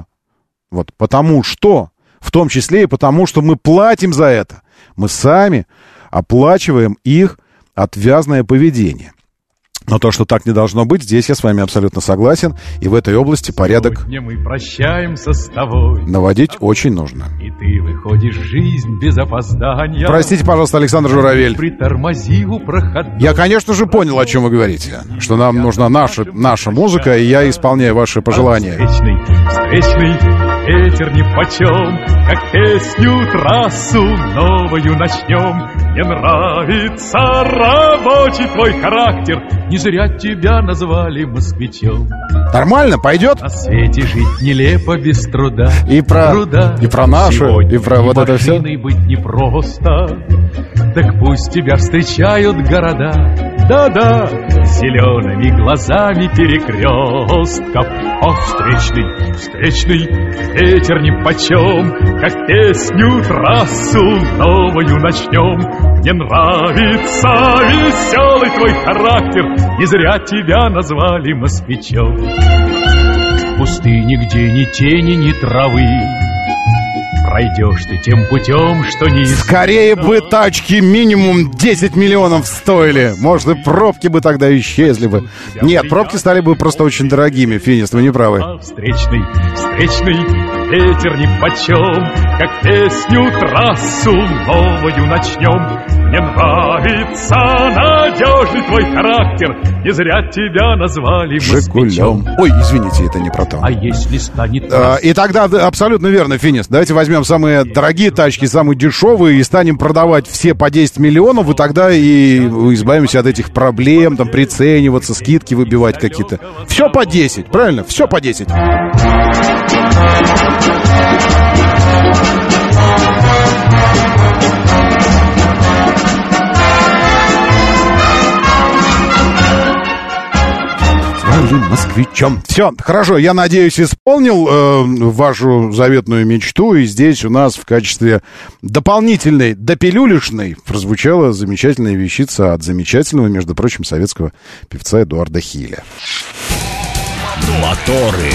в том числе и потому, что мы платим за это. Мы сами оплачиваем их отвязное поведение. Но то, что так не должно быть, здесь я с вами абсолютно согласен. И в этой области порядок мы прощаемся с тобой. Наводить очень нужно. И ты выходишь в жизнь без опоздания. Простите, пожалуйста, Александр Журавель. Притормози у проходной. Я, конечно же, понял, о чем вы говорите. Что нам нужна наша музыка, и я исполняю ваши пожелания. Встречный ветер нипочем, как песню трассу новую начнем. Мне нравится рабочий твой характер. Не зря тебя назвали москвичом. Нормально, пойдет? На свете жить нелепо без труда. И про нашу, и про вот это все. Быть непросто. Так пусть тебя встречают города. Да-да, зелеными глазами перекрестков. О, встречный ветер нипочем, как песню трассу новую начнем. Мне нравится веселый твой характер. Не зря тебя назвали москвичом. В пустыне, где ни тени, ни травы, пройдешь ты тем путем, что не... Скорее бы тачки минимум 10 миллионов стоили. Может, и пробки бы тогда исчезли бы. Нет, пробки стали бы просто очень дорогими, Финист, вы не правы. Встречный ветер нипочем, как песню трассу новую начнем. Мне нравится надежный твой характер. Не зря тебя назвали москвичом. Ой, извините, это не про то. А если станет... И тогда абсолютно верно, Финист. Давайте возьмем самые дорогие тачки, самые дешевые, и станем продавать все по 10 миллионов, и тогда и избавимся от этих проблем, там, прицениваться, скидки выбивать какие-то. Все по 10, правильно? Все по 10. Москвичом. Все, хорошо, я надеюсь, исполнил вашу заветную мечту, и здесь у нас в качестве дополнительной, допилюлишной прозвучала замечательная вещица от замечательного, между прочим, советского певца Эдуарда Хиля. Моторы.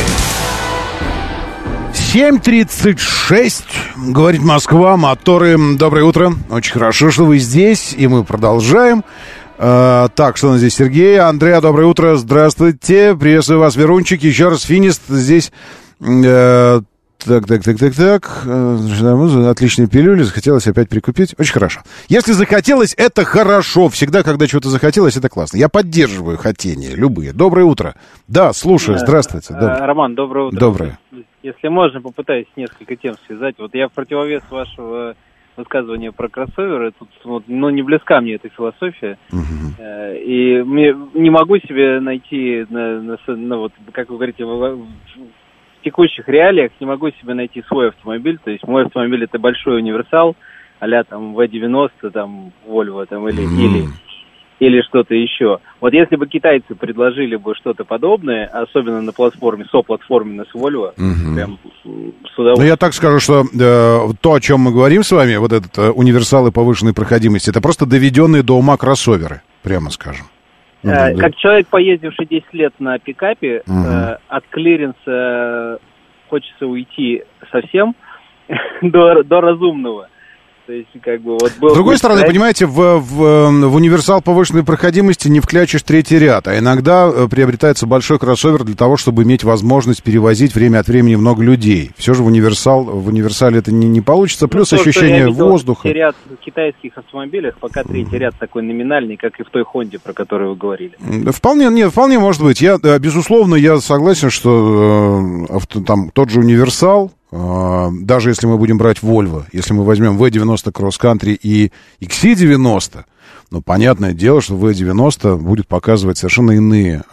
7:36, говорит Москва, моторы. Доброе утро, очень хорошо, что вы здесь, и мы продолжаем. Так, что у нас здесь? Сергей, Андреа, доброе утро, здравствуйте, приветствую вас, Верунчик, еще раз Финист здесь. Так, отличные пилюли, захотелось опять прикупить, очень хорошо. Если захотелось, это хорошо, всегда, когда что-то захотелось, это классно. Я поддерживаю хотения, любые. Доброе утро. Да, слушаю, здравствуйте. Роман, доброе утро. Доброе. Если можно, попытаюсь несколько тем связать. Вот я в противовес вашего высказывания про кроссоверы, тут, не близка мне эта философия, и не могу себе найти, как вы говорите, в текущих реалиях не могу себе найти свой автомобиль, то есть мой автомобиль это большой универсал, а-ля там V90, там Volvo, там или что-то еще. Вот если бы китайцы предложили бы что-то подобное, особенно на платформе, соплатформе с Volvo, прям с удовольствием. Ну, я так скажу, что то, о чем мы говорим с вами, вот этот универсалы повышенной проходимости, это просто доведенные до ума кроссоверы, прямо скажем. Как человек, поездивший 10 лет на пикапе, от клиренса хочется уйти совсем до разумного. То есть, как бы, вот был... С другой стороны, понимаете, в универсал повышенной проходимости не вклячешь третий ряд, а иногда приобретается большой кроссовер для того, чтобы иметь возможность перевозить время от времени много людей. Все же в универсале это не получится, плюс ощущение воздуха. Третий ряд в китайских автомобилях, пока третий ряд такой номинальный, как и в той Хонде, про которую вы говорили. Вполне может быть. Безусловно, я согласен, что там тот же универсал, даже если мы будем брать Volvo, если мы возьмем V90 Cross Country и XC90, ну, понятное дело, что V90 будет показывать совершенно иные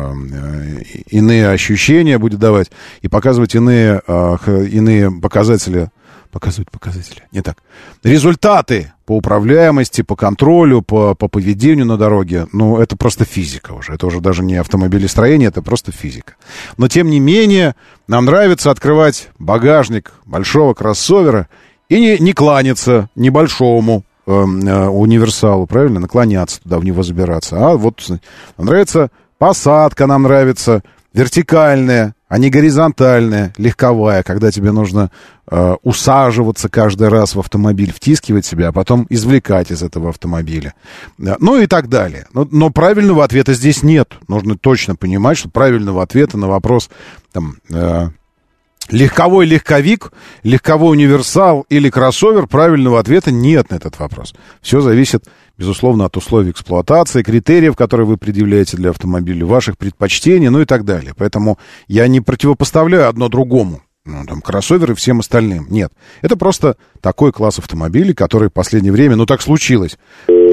ощущения, будет давать, и показывать иные показатели. Не так. Результаты по управляемости, по контролю, по поведению на дороге, ну, это просто физика уже. Это уже даже не автомобилестроение, это просто физика. Но, тем не менее, нам нравится открывать багажник большого кроссовера и не кланяться небольшому универсалу, правильно? Наклоняться туда, в него забираться. А вот нам нравится посадка, нам нравится вертикальная, а не горизонтальная, легковая, когда тебе нужно усаживаться каждый раз в автомобиль, втискивать себя, а потом извлекать из этого автомобиля. Ну и так далее. Но правильного ответа здесь нет. Нужно точно понимать, что правильного ответа на вопрос там, легковой легковик, легковой универсал или кроссовер, правильного ответа нет на этот вопрос. Все зависит, безусловно, от условий эксплуатации, критериев, которые вы предъявляете для автомобиля, ваших предпочтений, ну и так далее. Поэтому я не противопоставляю одно другому. Ну, там, кроссоверы всем остальным. Нет. Это просто такой класс автомобилей, который в последнее время, ну так случилось,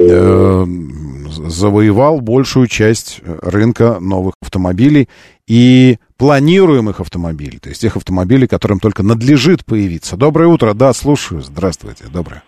завоевал большую часть рынка новых автомобилей и планируемых автомобилей. То есть тех автомобилей, которым только надлежит появиться. Доброе утро. Да, слушаю. Здравствуйте. Доброе.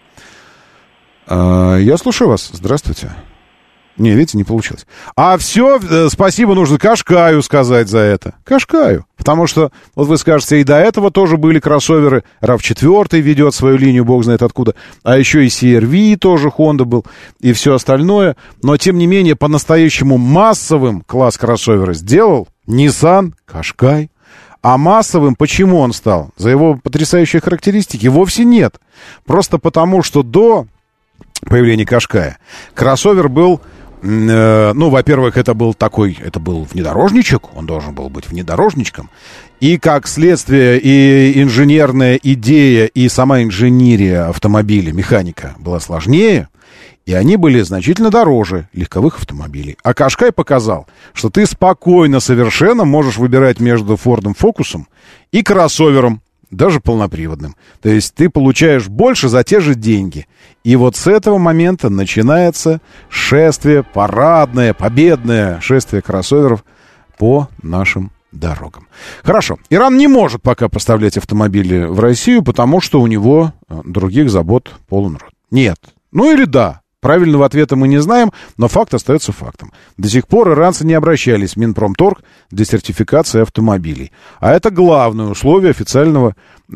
Я слушаю вас. Здравствуйте. Не, видите, не получилось. А все, спасибо нужно Кашкаю сказать за это. Кашкаю. Потому что, вот вы скажете, и до этого тоже были кроссоверы. RAV4 ведет свою линию, бог знает откуда. А еще и CR-V тоже Honda был. И все остальное. Но, тем не менее, по-настоящему массовым класс кроссовера сделал Nissan Qashqai. А массовым почему он стал? За его потрясающие характеристики? Вовсе нет. Просто потому, что до появления Qashqai кроссовер был... Ну, во-первых, это был внедорожничек, он должен был быть внедорожничком, и как следствие и инженерная идея, и сама инженерия автомобиля, механика была сложнее, и они были значительно дороже легковых автомобилей. А Qashqai показал, что ты спокойно совершенно можешь выбирать между Ford Focus'ом и кроссовером, даже полноприводным. То есть ты получаешь больше за те же деньги. И вот с этого момента начинается шествие, парадное, победное шествие кроссоверов по нашим дорогам. Хорошо. Иран не может пока поставлять автомобили в Россию, потому что у него других забот полон рот. Нет. Ну или да. Правильного ответа мы не знаем, но факт остается фактом. До сих пор иранцы не обращались в Минпромторг для сертификации автомобилей. А это главное условие официального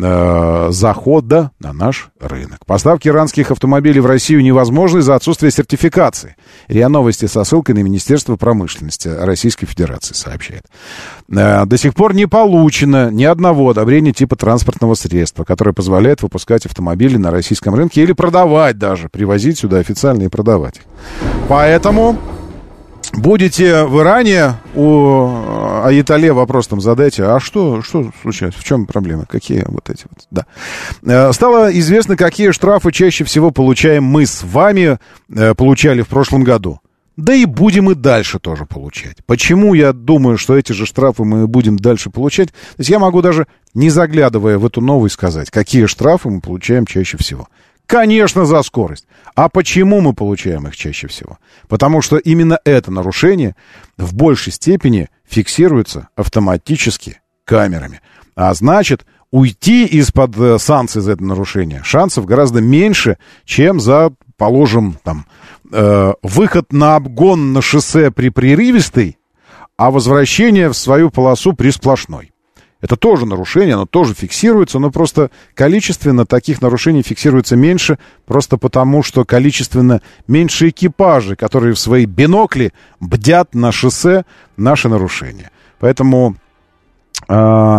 захода на наш рынок. Поставки иранских автомобилей в Россию невозможны из-за отсутствия сертификации. РИА Новости со ссылкой на Министерство промышленности Российской Федерации сообщает. До сих пор не получено ни одного одобрения типа транспортного средства, которое позволяет выпускать автомобили на российском рынке или продавать даже, привозить сюда официально и продавать их. Поэтому будете в Иране, у Аятоле вопрос там задайте, а что случается, в чем проблема, какие вот эти вот, да. Стало известно, какие штрафы чаще всего получаем мы с вами, получали в прошлом году. Да и будем и дальше тоже получать. Почему я думаю, что эти же штрафы мы будем дальше получать? То есть я могу даже, не заглядывая в эту новость, сказать, какие штрафы мы получаем чаще всего. Конечно, за скорость. А почему мы получаем их чаще всего? Потому что именно это нарушение в большей степени фиксируется автоматически камерами. А значит, уйти из-под санкций за это нарушение шансов гораздо меньше, чем за, положим, там, выход на обгон на шоссе при прерывистой, а возвращение в свою полосу при сплошной. Это тоже нарушение, оно тоже фиксируется, но просто количественно таких нарушений фиксируется меньше, просто потому, что количественно меньше экипажей, которые в свои бинокли бдят на шоссе наши нарушения. Поэтому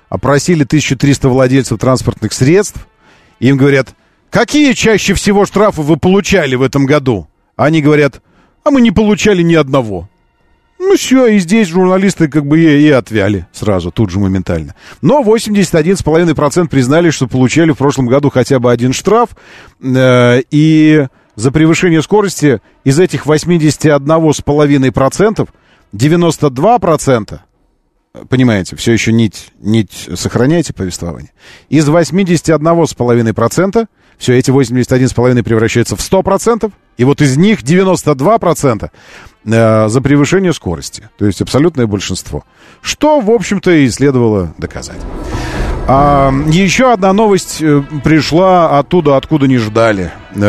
опросили 1300 владельцев транспортных средств. Им говорят, какие чаще всего штрафы вы получали в этом году? Они говорят, а мы не получали ни одного. Ну все, и здесь журналисты как бы и отвяли сразу, тут же моментально. Но 81,5% признали, что получали в прошлом году хотя бы один штраф. И за превышение скорости из этих 81,5% 92%, понимаете, все еще нить сохраняйте повествование, из 81,5%, все эти 81,5% превращаются в 100%, и вот из них 92% за превышение скорости, то есть абсолютное большинство, что, в общем-то, и следовало доказать. Еще одна новость пришла оттуда, откуда не ждали,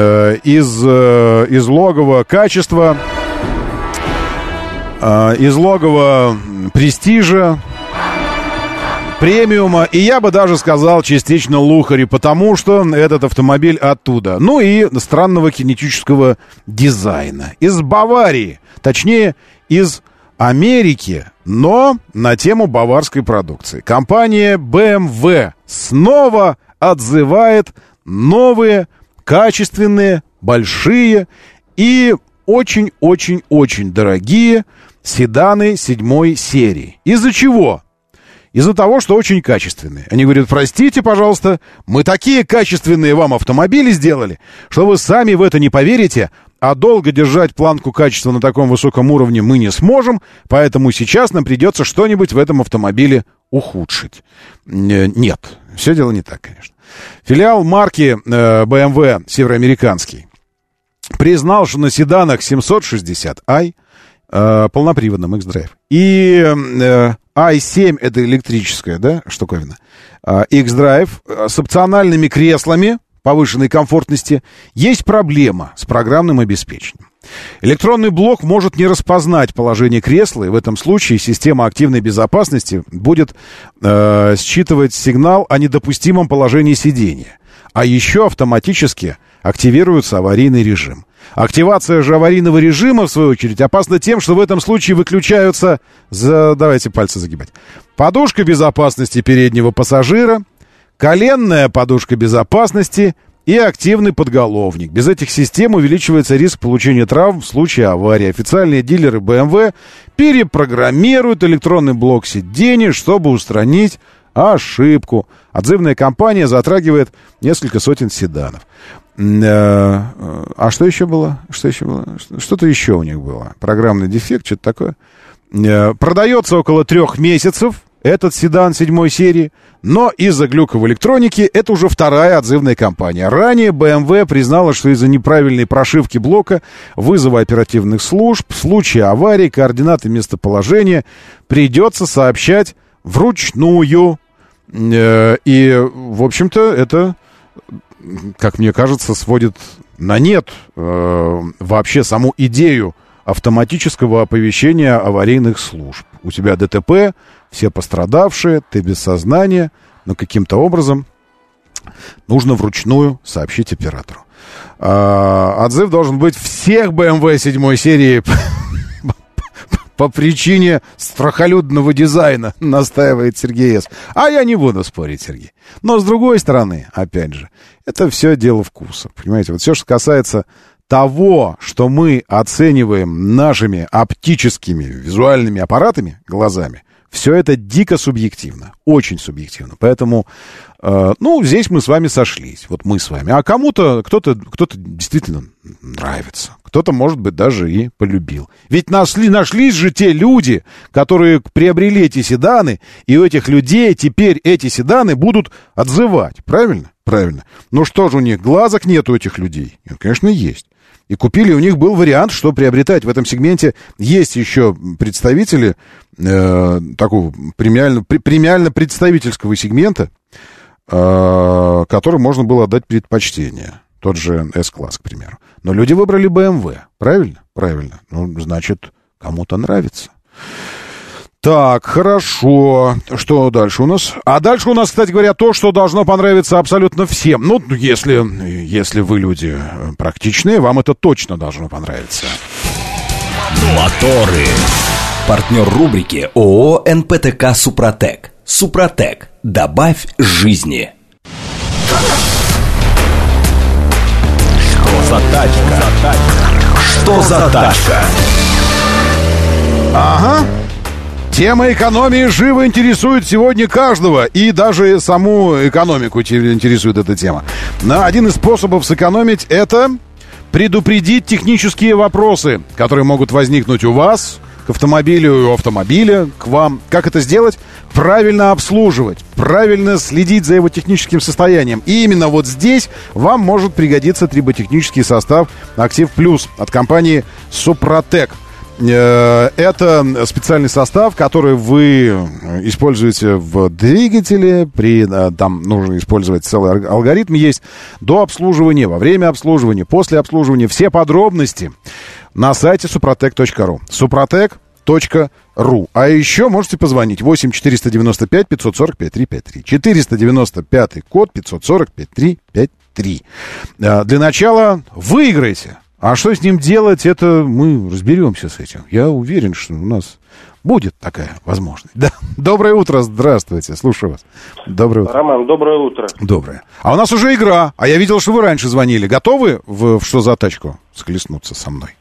из логова качества, из логова престижа, премиума, и я бы даже сказал частично лухари, потому что этот автомобиль оттуда. Ну и странного кинетического дизайна. Из Баварии, точнее, из Америки, но на тему баварской продукции. Компания BMW снова отзывает новые, качественные, большие и очень-очень-очень дорогие седаны 7-й серии. Из-за чего? Из-за того, что очень качественные. Они говорят, простите, пожалуйста, мы такие качественные вам автомобили сделали, что вы сами в это не поверите, а долго держать планку качества на таком высоком уровне мы не сможем, поэтому сейчас нам придется что-нибудь в этом автомобиле ухудшить. Нет, все дело не так, конечно. Филиал марки BMW североамериканский признал, что на седанах 760i, полноприводном X-Drive, и i7, это электрическая, да, штуковина, X-Drive с опциональными креслами повышенной комфортности, есть проблема с программным обеспечением. Электронный блок может не распознать положение кресла, и в этом случае система активной безопасности будет считывать сигнал о недопустимом положении сидения. А еще автоматически активируется аварийный режим. Активация же аварийного режима, в свою очередь, опасна тем, что в этом случае выключаются, давайте пальцы загибать, подушка безопасности переднего пассажира, коленная подушка безопасности и активный подголовник. Без этих систем увеличивается риск получения травм в случае аварии. Официальные дилеры BMW перепрограммируют электронный блок сидений, чтобы устранить ошибку. Отзывная компания затрагивает несколько сотен седанов. А что еще было? Что-то еще у них было. Программный дефект, что-то такое. Продается около 3 месяцев этот седан 7-й серии, но из-за глюка в электронике это уже вторая отзывная компания. Ранее BMW признала, что из-за неправильной прошивки блока, вызова оперативных служб, в случае аварии, координаты местоположения придется сообщать вручную. И, в общем-то, это, как мне кажется, сводит на нет вообще саму идею автоматического оповещения аварийных служб. У тебя ДТП, все пострадавшие, ты без сознания, но каким-то образом нужно вручную сообщить оператору. Отзыв должен быть всех BMW 7 серии по причине страхолюдного дизайна, настаивает Сергей С. А я не буду спорить, Сергей. Но, с другой стороны, опять же, это все дело вкуса. Понимаете, вот все, что касается того, что мы оцениваем нашими оптическими визуальными аппаратами, глазами, все это дико субъективно, очень субъективно. Поэтому, здесь мы с вами сошлись, вот мы с вами. А кому-то, кто-то действительно нравится, кто-то, может быть, даже и полюбил. Ведь нашлись же те люди, которые приобрели эти седаны, и у этих людей теперь эти седаны будут отзывать, правильно? Правильно. Ну что же у них, глазок нет у этих людей? Нет, конечно, есть. И купили, у них был вариант, что приобретать. В этом сегменте есть еще представители такого премиально-представительского сегмента, которым можно было отдать предпочтение. Тот же S-класс, к примеру. Но люди выбрали BMW. Правильно? Правильно. Ну, значит, кому-то нравится. Так, хорошо. Что дальше у нас? А дальше у нас, кстати говоря, то, что должно понравиться абсолютно всем. Ну, если вы люди практичные, вам это точно должно понравиться. Моторы. Партнер рубрики ООО «НПТК Супротек». Супротек. Добавь жизни. Что за тачка? Что за тачка? Ага. Тема экономии живо интересует сегодня каждого. И даже саму экономику интересует эта тема. Но один из способов сэкономить — это предупредить технические вопросы, которые могут возникнуть у вас, к автомобилю и у автомобиля, к вам. Как это сделать? Правильно обслуживать, правильно следить за его техническим состоянием. И именно вот здесь вам может пригодиться триботехнический состав «Актив Плюс» от компании «Супротек». Это специальный состав, который вы используете в двигателе. Там нужно использовать целый алгоритм. Есть до обслуживания, во время обслуживания, после обслуживания. Все подробности на сайте suprotec.ru. suprotec.ru. А еще можете позвонить 8 495 545 353. 495 код 545 353. Для начала выиграйте. А что с ним делать, это мы разберемся с этим. Я уверен, что у нас будет такая возможность. Да. Доброе утро, здравствуйте, слушаю вас. Доброе утро. Роман, доброе утро. Доброе. А у нас уже игра. А я видел, что вы раньше звонили. Готовы в «Что за тачку» схлестнуться со мной?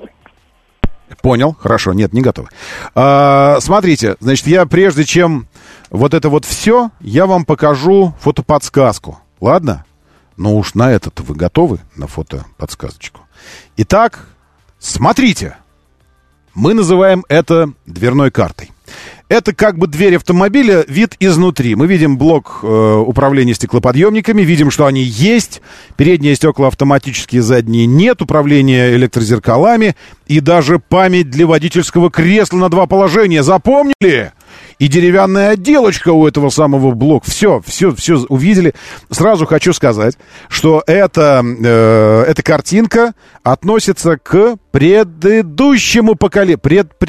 Понял, хорошо, нет, не готовы. Смотрите, значит, я прежде чем вот это вот все, я вам покажу фотоподсказку. Ладно? Ну уж на это-то вы готовы, на фотоподсказочку. Итак, смотрите. Мы называем это дверной картой. Это как бы дверь автомобиля, вид изнутри. Мы видим блок управления стеклоподъемниками, видим, что они есть. Передние стекла автоматические, задние нет. Управление электрозеркалами и даже память для водительского кресла на 2 положения. Запомнили? И деревянная отделочка у этого самого блока. Все увидели. Сразу хочу сказать, что эта картинка относится к предыдущему поколению.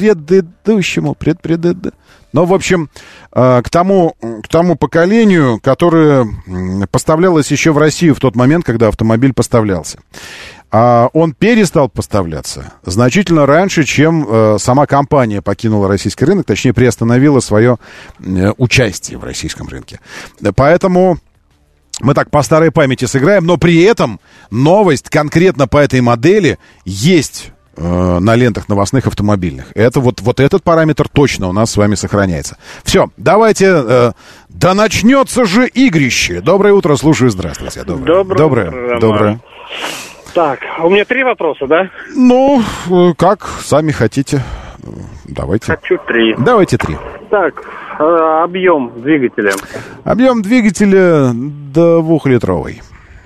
Ну, в общем, к тому поколению, которое поставлялось еще в Россию в тот момент, когда автомобиль поставлялся. Он перестал поставляться значительно раньше, чем сама компания покинула российский рынок, точнее, приостановила свое участие в российском рынке. Поэтому мы так по старой памяти сыграем, но при этом новость конкретно по этой модели есть на лентах новостных автомобильных. Это вот этот параметр точно у нас с вами сохраняется. Все, давайте, да начнется же игрище. Доброе утро, слушаю, здравствуйте. Доброе. Так, у меня 3 вопроса, да? Ну, как сами хотите. Давайте. Хочу 3. Давайте 3. Так, объем двигателя. Объем двигателя 2-литровый.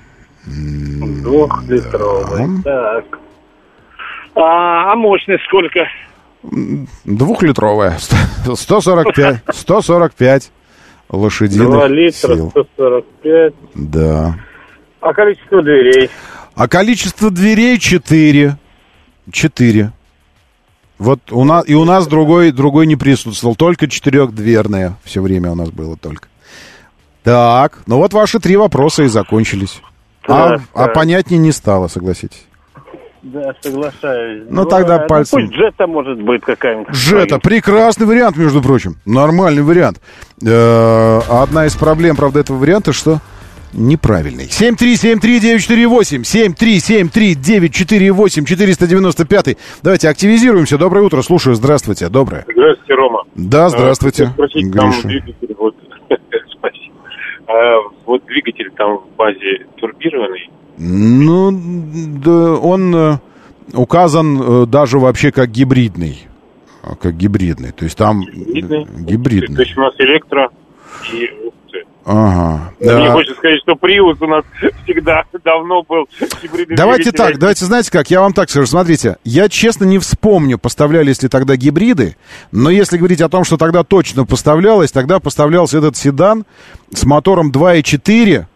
2-литровый, да. Так. А мощность сколько? 2-литровая. 145 лошадиных 2 литра, сил. 145. Да. А количество дверей? А количество дверей 4. 4. Вот у нас другой не присутствовал. Только 4-дверная все время у нас было только. Так, ну вот ваши 3 вопроса и закончились. А понятнее не стало, согласитесь. Да, соглашаюсь. Ну тогда пальцем. Пусть Джета может быть какая-нибудь. Джета, прекрасный вариант, между прочим. Нормальный вариант. Одна из проблем, правда, этого варианта, что неправильный. 7373948, 7373948, 495. Давайте активизируемся. Доброе утро, слушаю. Здравствуйте, доброе. Здравствуйте, Рома. Да, здравствуйте, спросить, Гриша. там двигатель, спасибо. Вот двигатель там в базе турбированный. Ну, да, он указан даже вообще как гибридный. То есть там гибридный. То есть у нас электро и... Ага. Мне хочется сказать, что Prius у нас всегда давно был гибридный. Давайте знаете как, я вам так скажу, смотрите, я честно не вспомню, поставлялись ли тогда гибриды, но если говорить о том, что тогда точно поставлялось, тогда поставлялся этот седан с мотором 2.4,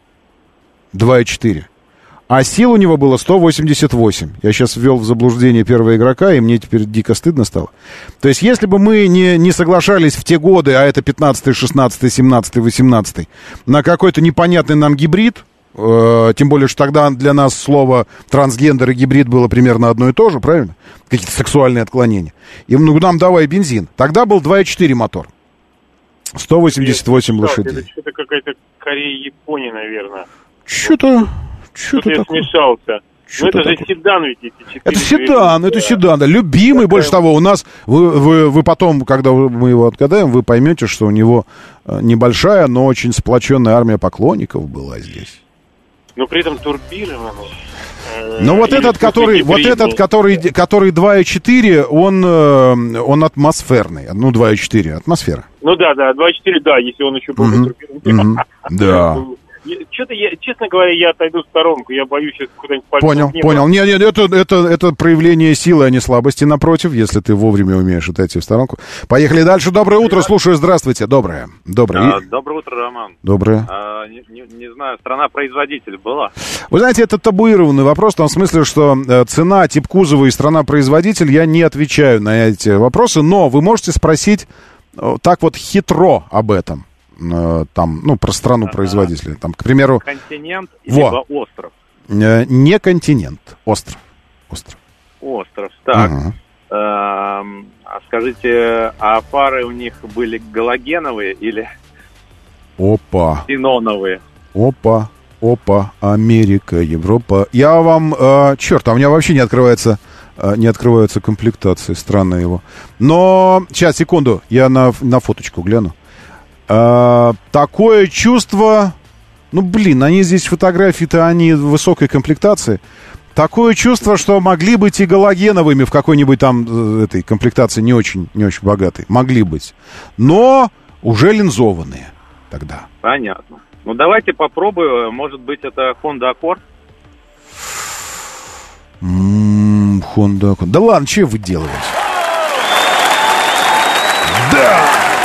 а сил у него было 188. Я сейчас ввел в заблуждение первого игрока, и мне теперь дико стыдно стало. То есть, если бы мы не соглашались в те годы, а это 15-й, 16-й, 17-й, 18-й, на какой-то непонятный нам гибрид, тем более, что тогда для нас слово трансгендер и гибрид было примерно одно и то же, правильно? Какие-то сексуальные отклонения. И нам давай бензин. Тогда был 2.4 мотор. 188 лошадей. Это что-то какая-то Корея, Япония, наверное. Что-то я такое. смешался. Но это же седан ведь эти 4. Это седан, да. Любимый, больше того, у нас, вы потом, когда мы его отгадаем, вы поймете, что у него небольшая, но очень сплоченная армия поклонников была здесь. Но при этом турбированный. Ну вот этот, который 2.4, он атмосферный. Ну, 2.4, атмосфера. Ну да, 2.4, да, если он еще был турбированный. Да. Что-то, честно говоря, я отойду в сторонку. Я боюсь сейчас куда-нибудь пальцем. Понял. Нет, это проявление силы, а не слабости, напротив, если ты вовремя умеешь отойти в сторонку. Поехали дальше. Доброе утро, слушаю. Здравствуйте. Доброе. Доброе утро, Роман. Доброе. Не знаю, страна-производитель была? Вы знаете, это табуированный вопрос, в том смысле, что цена, тип кузова и страна-производитель, я не отвечаю на эти вопросы, но вы можете спросить так вот хитро об этом. Там, про страну производителя. Там, к примеру... Континент либо остров? Не континент, остров. Остров, так. А скажите, а фары у них были галогеновые или ксеноновые? Опа, Америка, Европа. Я вам... а у меня вообще не открываются комплектации, странно его. Но, сейчас, секунду, я на фоточку гляну. Такое чувство... они здесь фотографии-то, они высокой комплектации. Такое чувство, что могли быть и галогеновыми в какой-нибудь там этой комплектации не очень богатой. Могли быть. Но уже линзованные тогда. Понятно. Давайте попробую. Может быть, это Honda Accord? Honda Accord. Да ладно, что вы делаете? Да!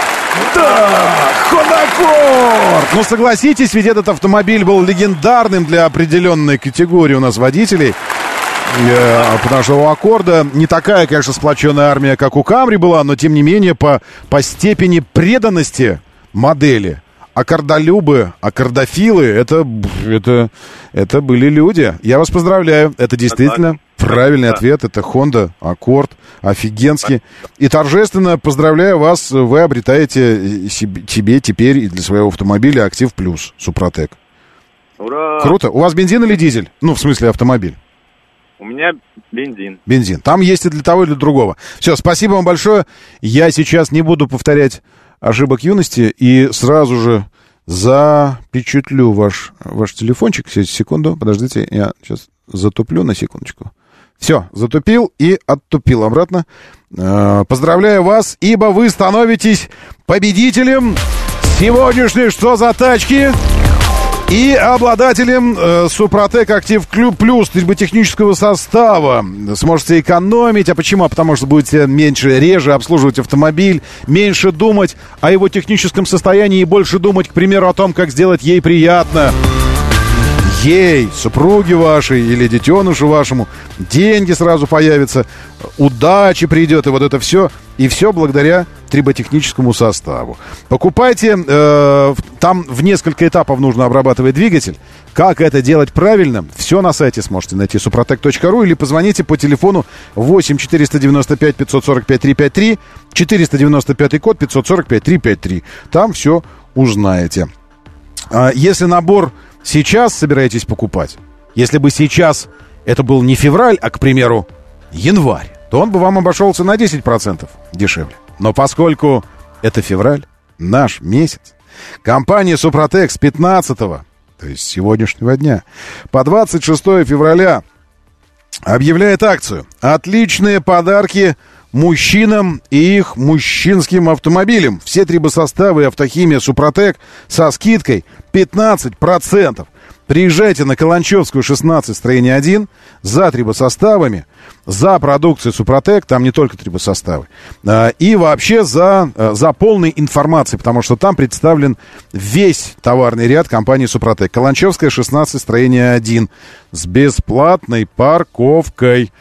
Honda Accord! Согласитесь, ведь этот автомобиль был легендарным для определенной категории у нас водителей. Потому что у Аккорда не такая, конечно, сплоченная армия, как у Камри была, но, тем не менее, по степени преданности модели аккордолюбы, аккордофилы, это были люди. Я вас поздравляю, это действительно правильный ответ, это Honda Accord, офигенский. И торжественно поздравляю вас, вы обретаете себе теперь и для своего автомобиля Актив Плюс Супротек. Ура! Круто. У вас бензин или дизель? В смысле автомобиль. У меня бензин. Бензин. Там есть и для того, и для другого. Все, спасибо вам большое. Я сейчас не буду повторять ошибок юности и сразу же запечатлю ваш телефончик. Секунду, подождите, я сейчас затуплю на секундочку. Все, затупил и оттупил обратно. Поздравляю вас, ибо вы становитесь победителем сегодняшней «Что за тачки?» и обладателем Супротек Актив Плюс триботехнического состава. Сможете экономить. А почему? Потому что будете реже обслуживать автомобиль, меньше думать о его техническом состоянии и больше думать, к примеру, о том, как сделать ей приятно. Ей, супруге вашей или детенышу вашему, деньги сразу появятся, удача придет, и вот это все. И все благодаря триботехническому составу. Покупайте, там в несколько этапов нужно обрабатывать двигатель. Как это делать правильно, все на сайте сможете найти suprotec.ru или позвоните по телефону 8 495 545 353, 495 код 545 353. Там все узнаете. Если набор сейчас собираетесь покупать, если бы сейчас это был не февраль, а, к примеру, январь, то он бы вам обошелся на 10% дешевле. Но поскольку это февраль, наш месяц, компания Супротек с 15-го, то есть с сегодняшнего дня, по 26 февраля объявляет акцию «Отличные подарки мужчинам и их мужчинским автомобилям». Все трибосоставы и автохимия Супротек со скидкой 15%. Приезжайте на Каланчевскую, 16, строение 1, за трибосоставами, за продукцией Супротек, там не только трибосоставы, и вообще за полной информацией, потому что там представлен весь товарный ряд компании Супротек. Каланчевская, 16, строение 1, с бесплатной парковкой.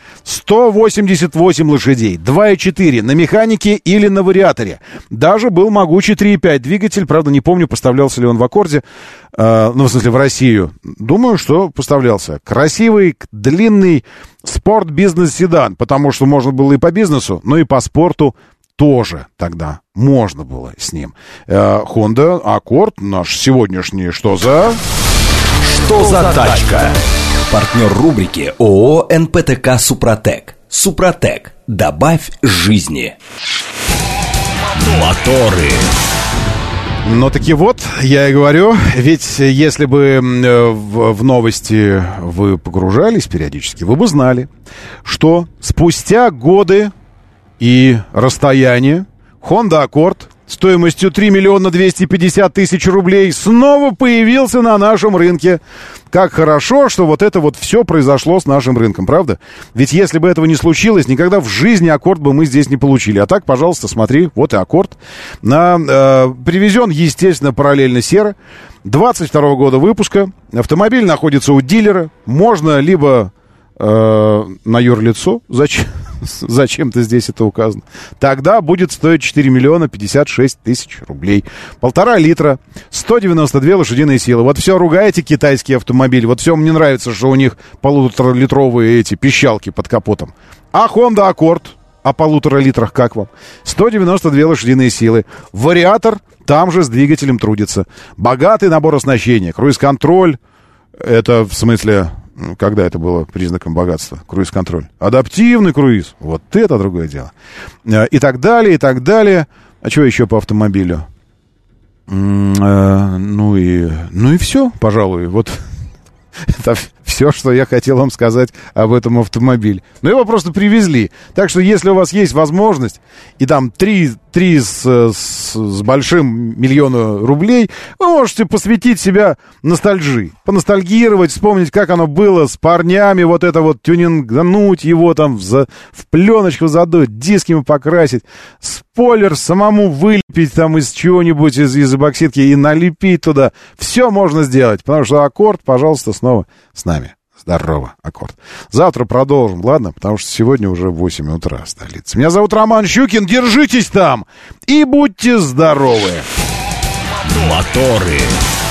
188 лошадей, 2.4 на механике или на вариаторе. Даже был могучий 3.5 двигатель, правда, не помню, поставлялся ли он в Аккорде, в смысле, в Россию. Думаю, что поставлялся. Красивый, длинный спорт-бизнес-седан, потому что можно было и по бизнесу, но и по спорту тоже тогда можно было с ним. Honda Accord, наш сегодняшний, что за тачка? Партнер рубрики ООО НПТК «Супротек». «Супротек». Добавь жизни. Моторы. Ну таки вот, я и говорю, ведь если бы в новости вы погружались периодически, вы бы знали, что спустя годы и расстояние Honda Accord стоимостью 3 250 000 рублей снова появился на нашем рынке. Как хорошо, что вот это вот все произошло с нашим рынком, правда? Ведь если бы этого не случилось, никогда в жизни Accord бы мы здесь не получили. А так, пожалуйста, смотри, вот и Accord. Привезен, естественно, параллельно серо. 22 года выпуска. Автомобиль находится у дилера. Можно либо на юрлицо, зачем-то здесь это указано, тогда будет стоить 4 56 000 рублей. 1,5 литра, 192 лошадиные силы. Вот все ругаете китайские автомобили, вот все мне нравится, что у них 1,5-литровые эти пищалки под капотом. А Honda Accord о 1,5 литрах как вам? 192 лошадиные силы. Вариатор там же с двигателем трудится. Богатый набор оснащения. Круиз-контроль, это в смысле... Когда это было признаком богатства? Круиз-контроль. Адаптивный круиз. Вот это другое дело. И так далее, и так далее. А что еще по автомобилю? Ну и все, пожалуй. Вот это все, что я хотел вам сказать об этом автомобиле. Но его просто привезли. Так что, если у вас есть возможность, и там 3 с большим миллиона рублей, вы можете посвятить себя ностальжи. Поностальгировать, вспомнить, как оно было с парнями, вот это вот тюнингануть его там в пленочку задуть, диски покрасить, спойлер самому вылепить там из чего-нибудь, из эпоксидки и налепить туда. Все можно сделать, потому что Accord, пожалуйста, снова с нами. Здорово, Accord. Завтра продолжим, ладно? Потому что сегодня уже 8 утра в столице. Меня зовут Роман Щукин. Держитесь там и будьте здоровы. Моторы.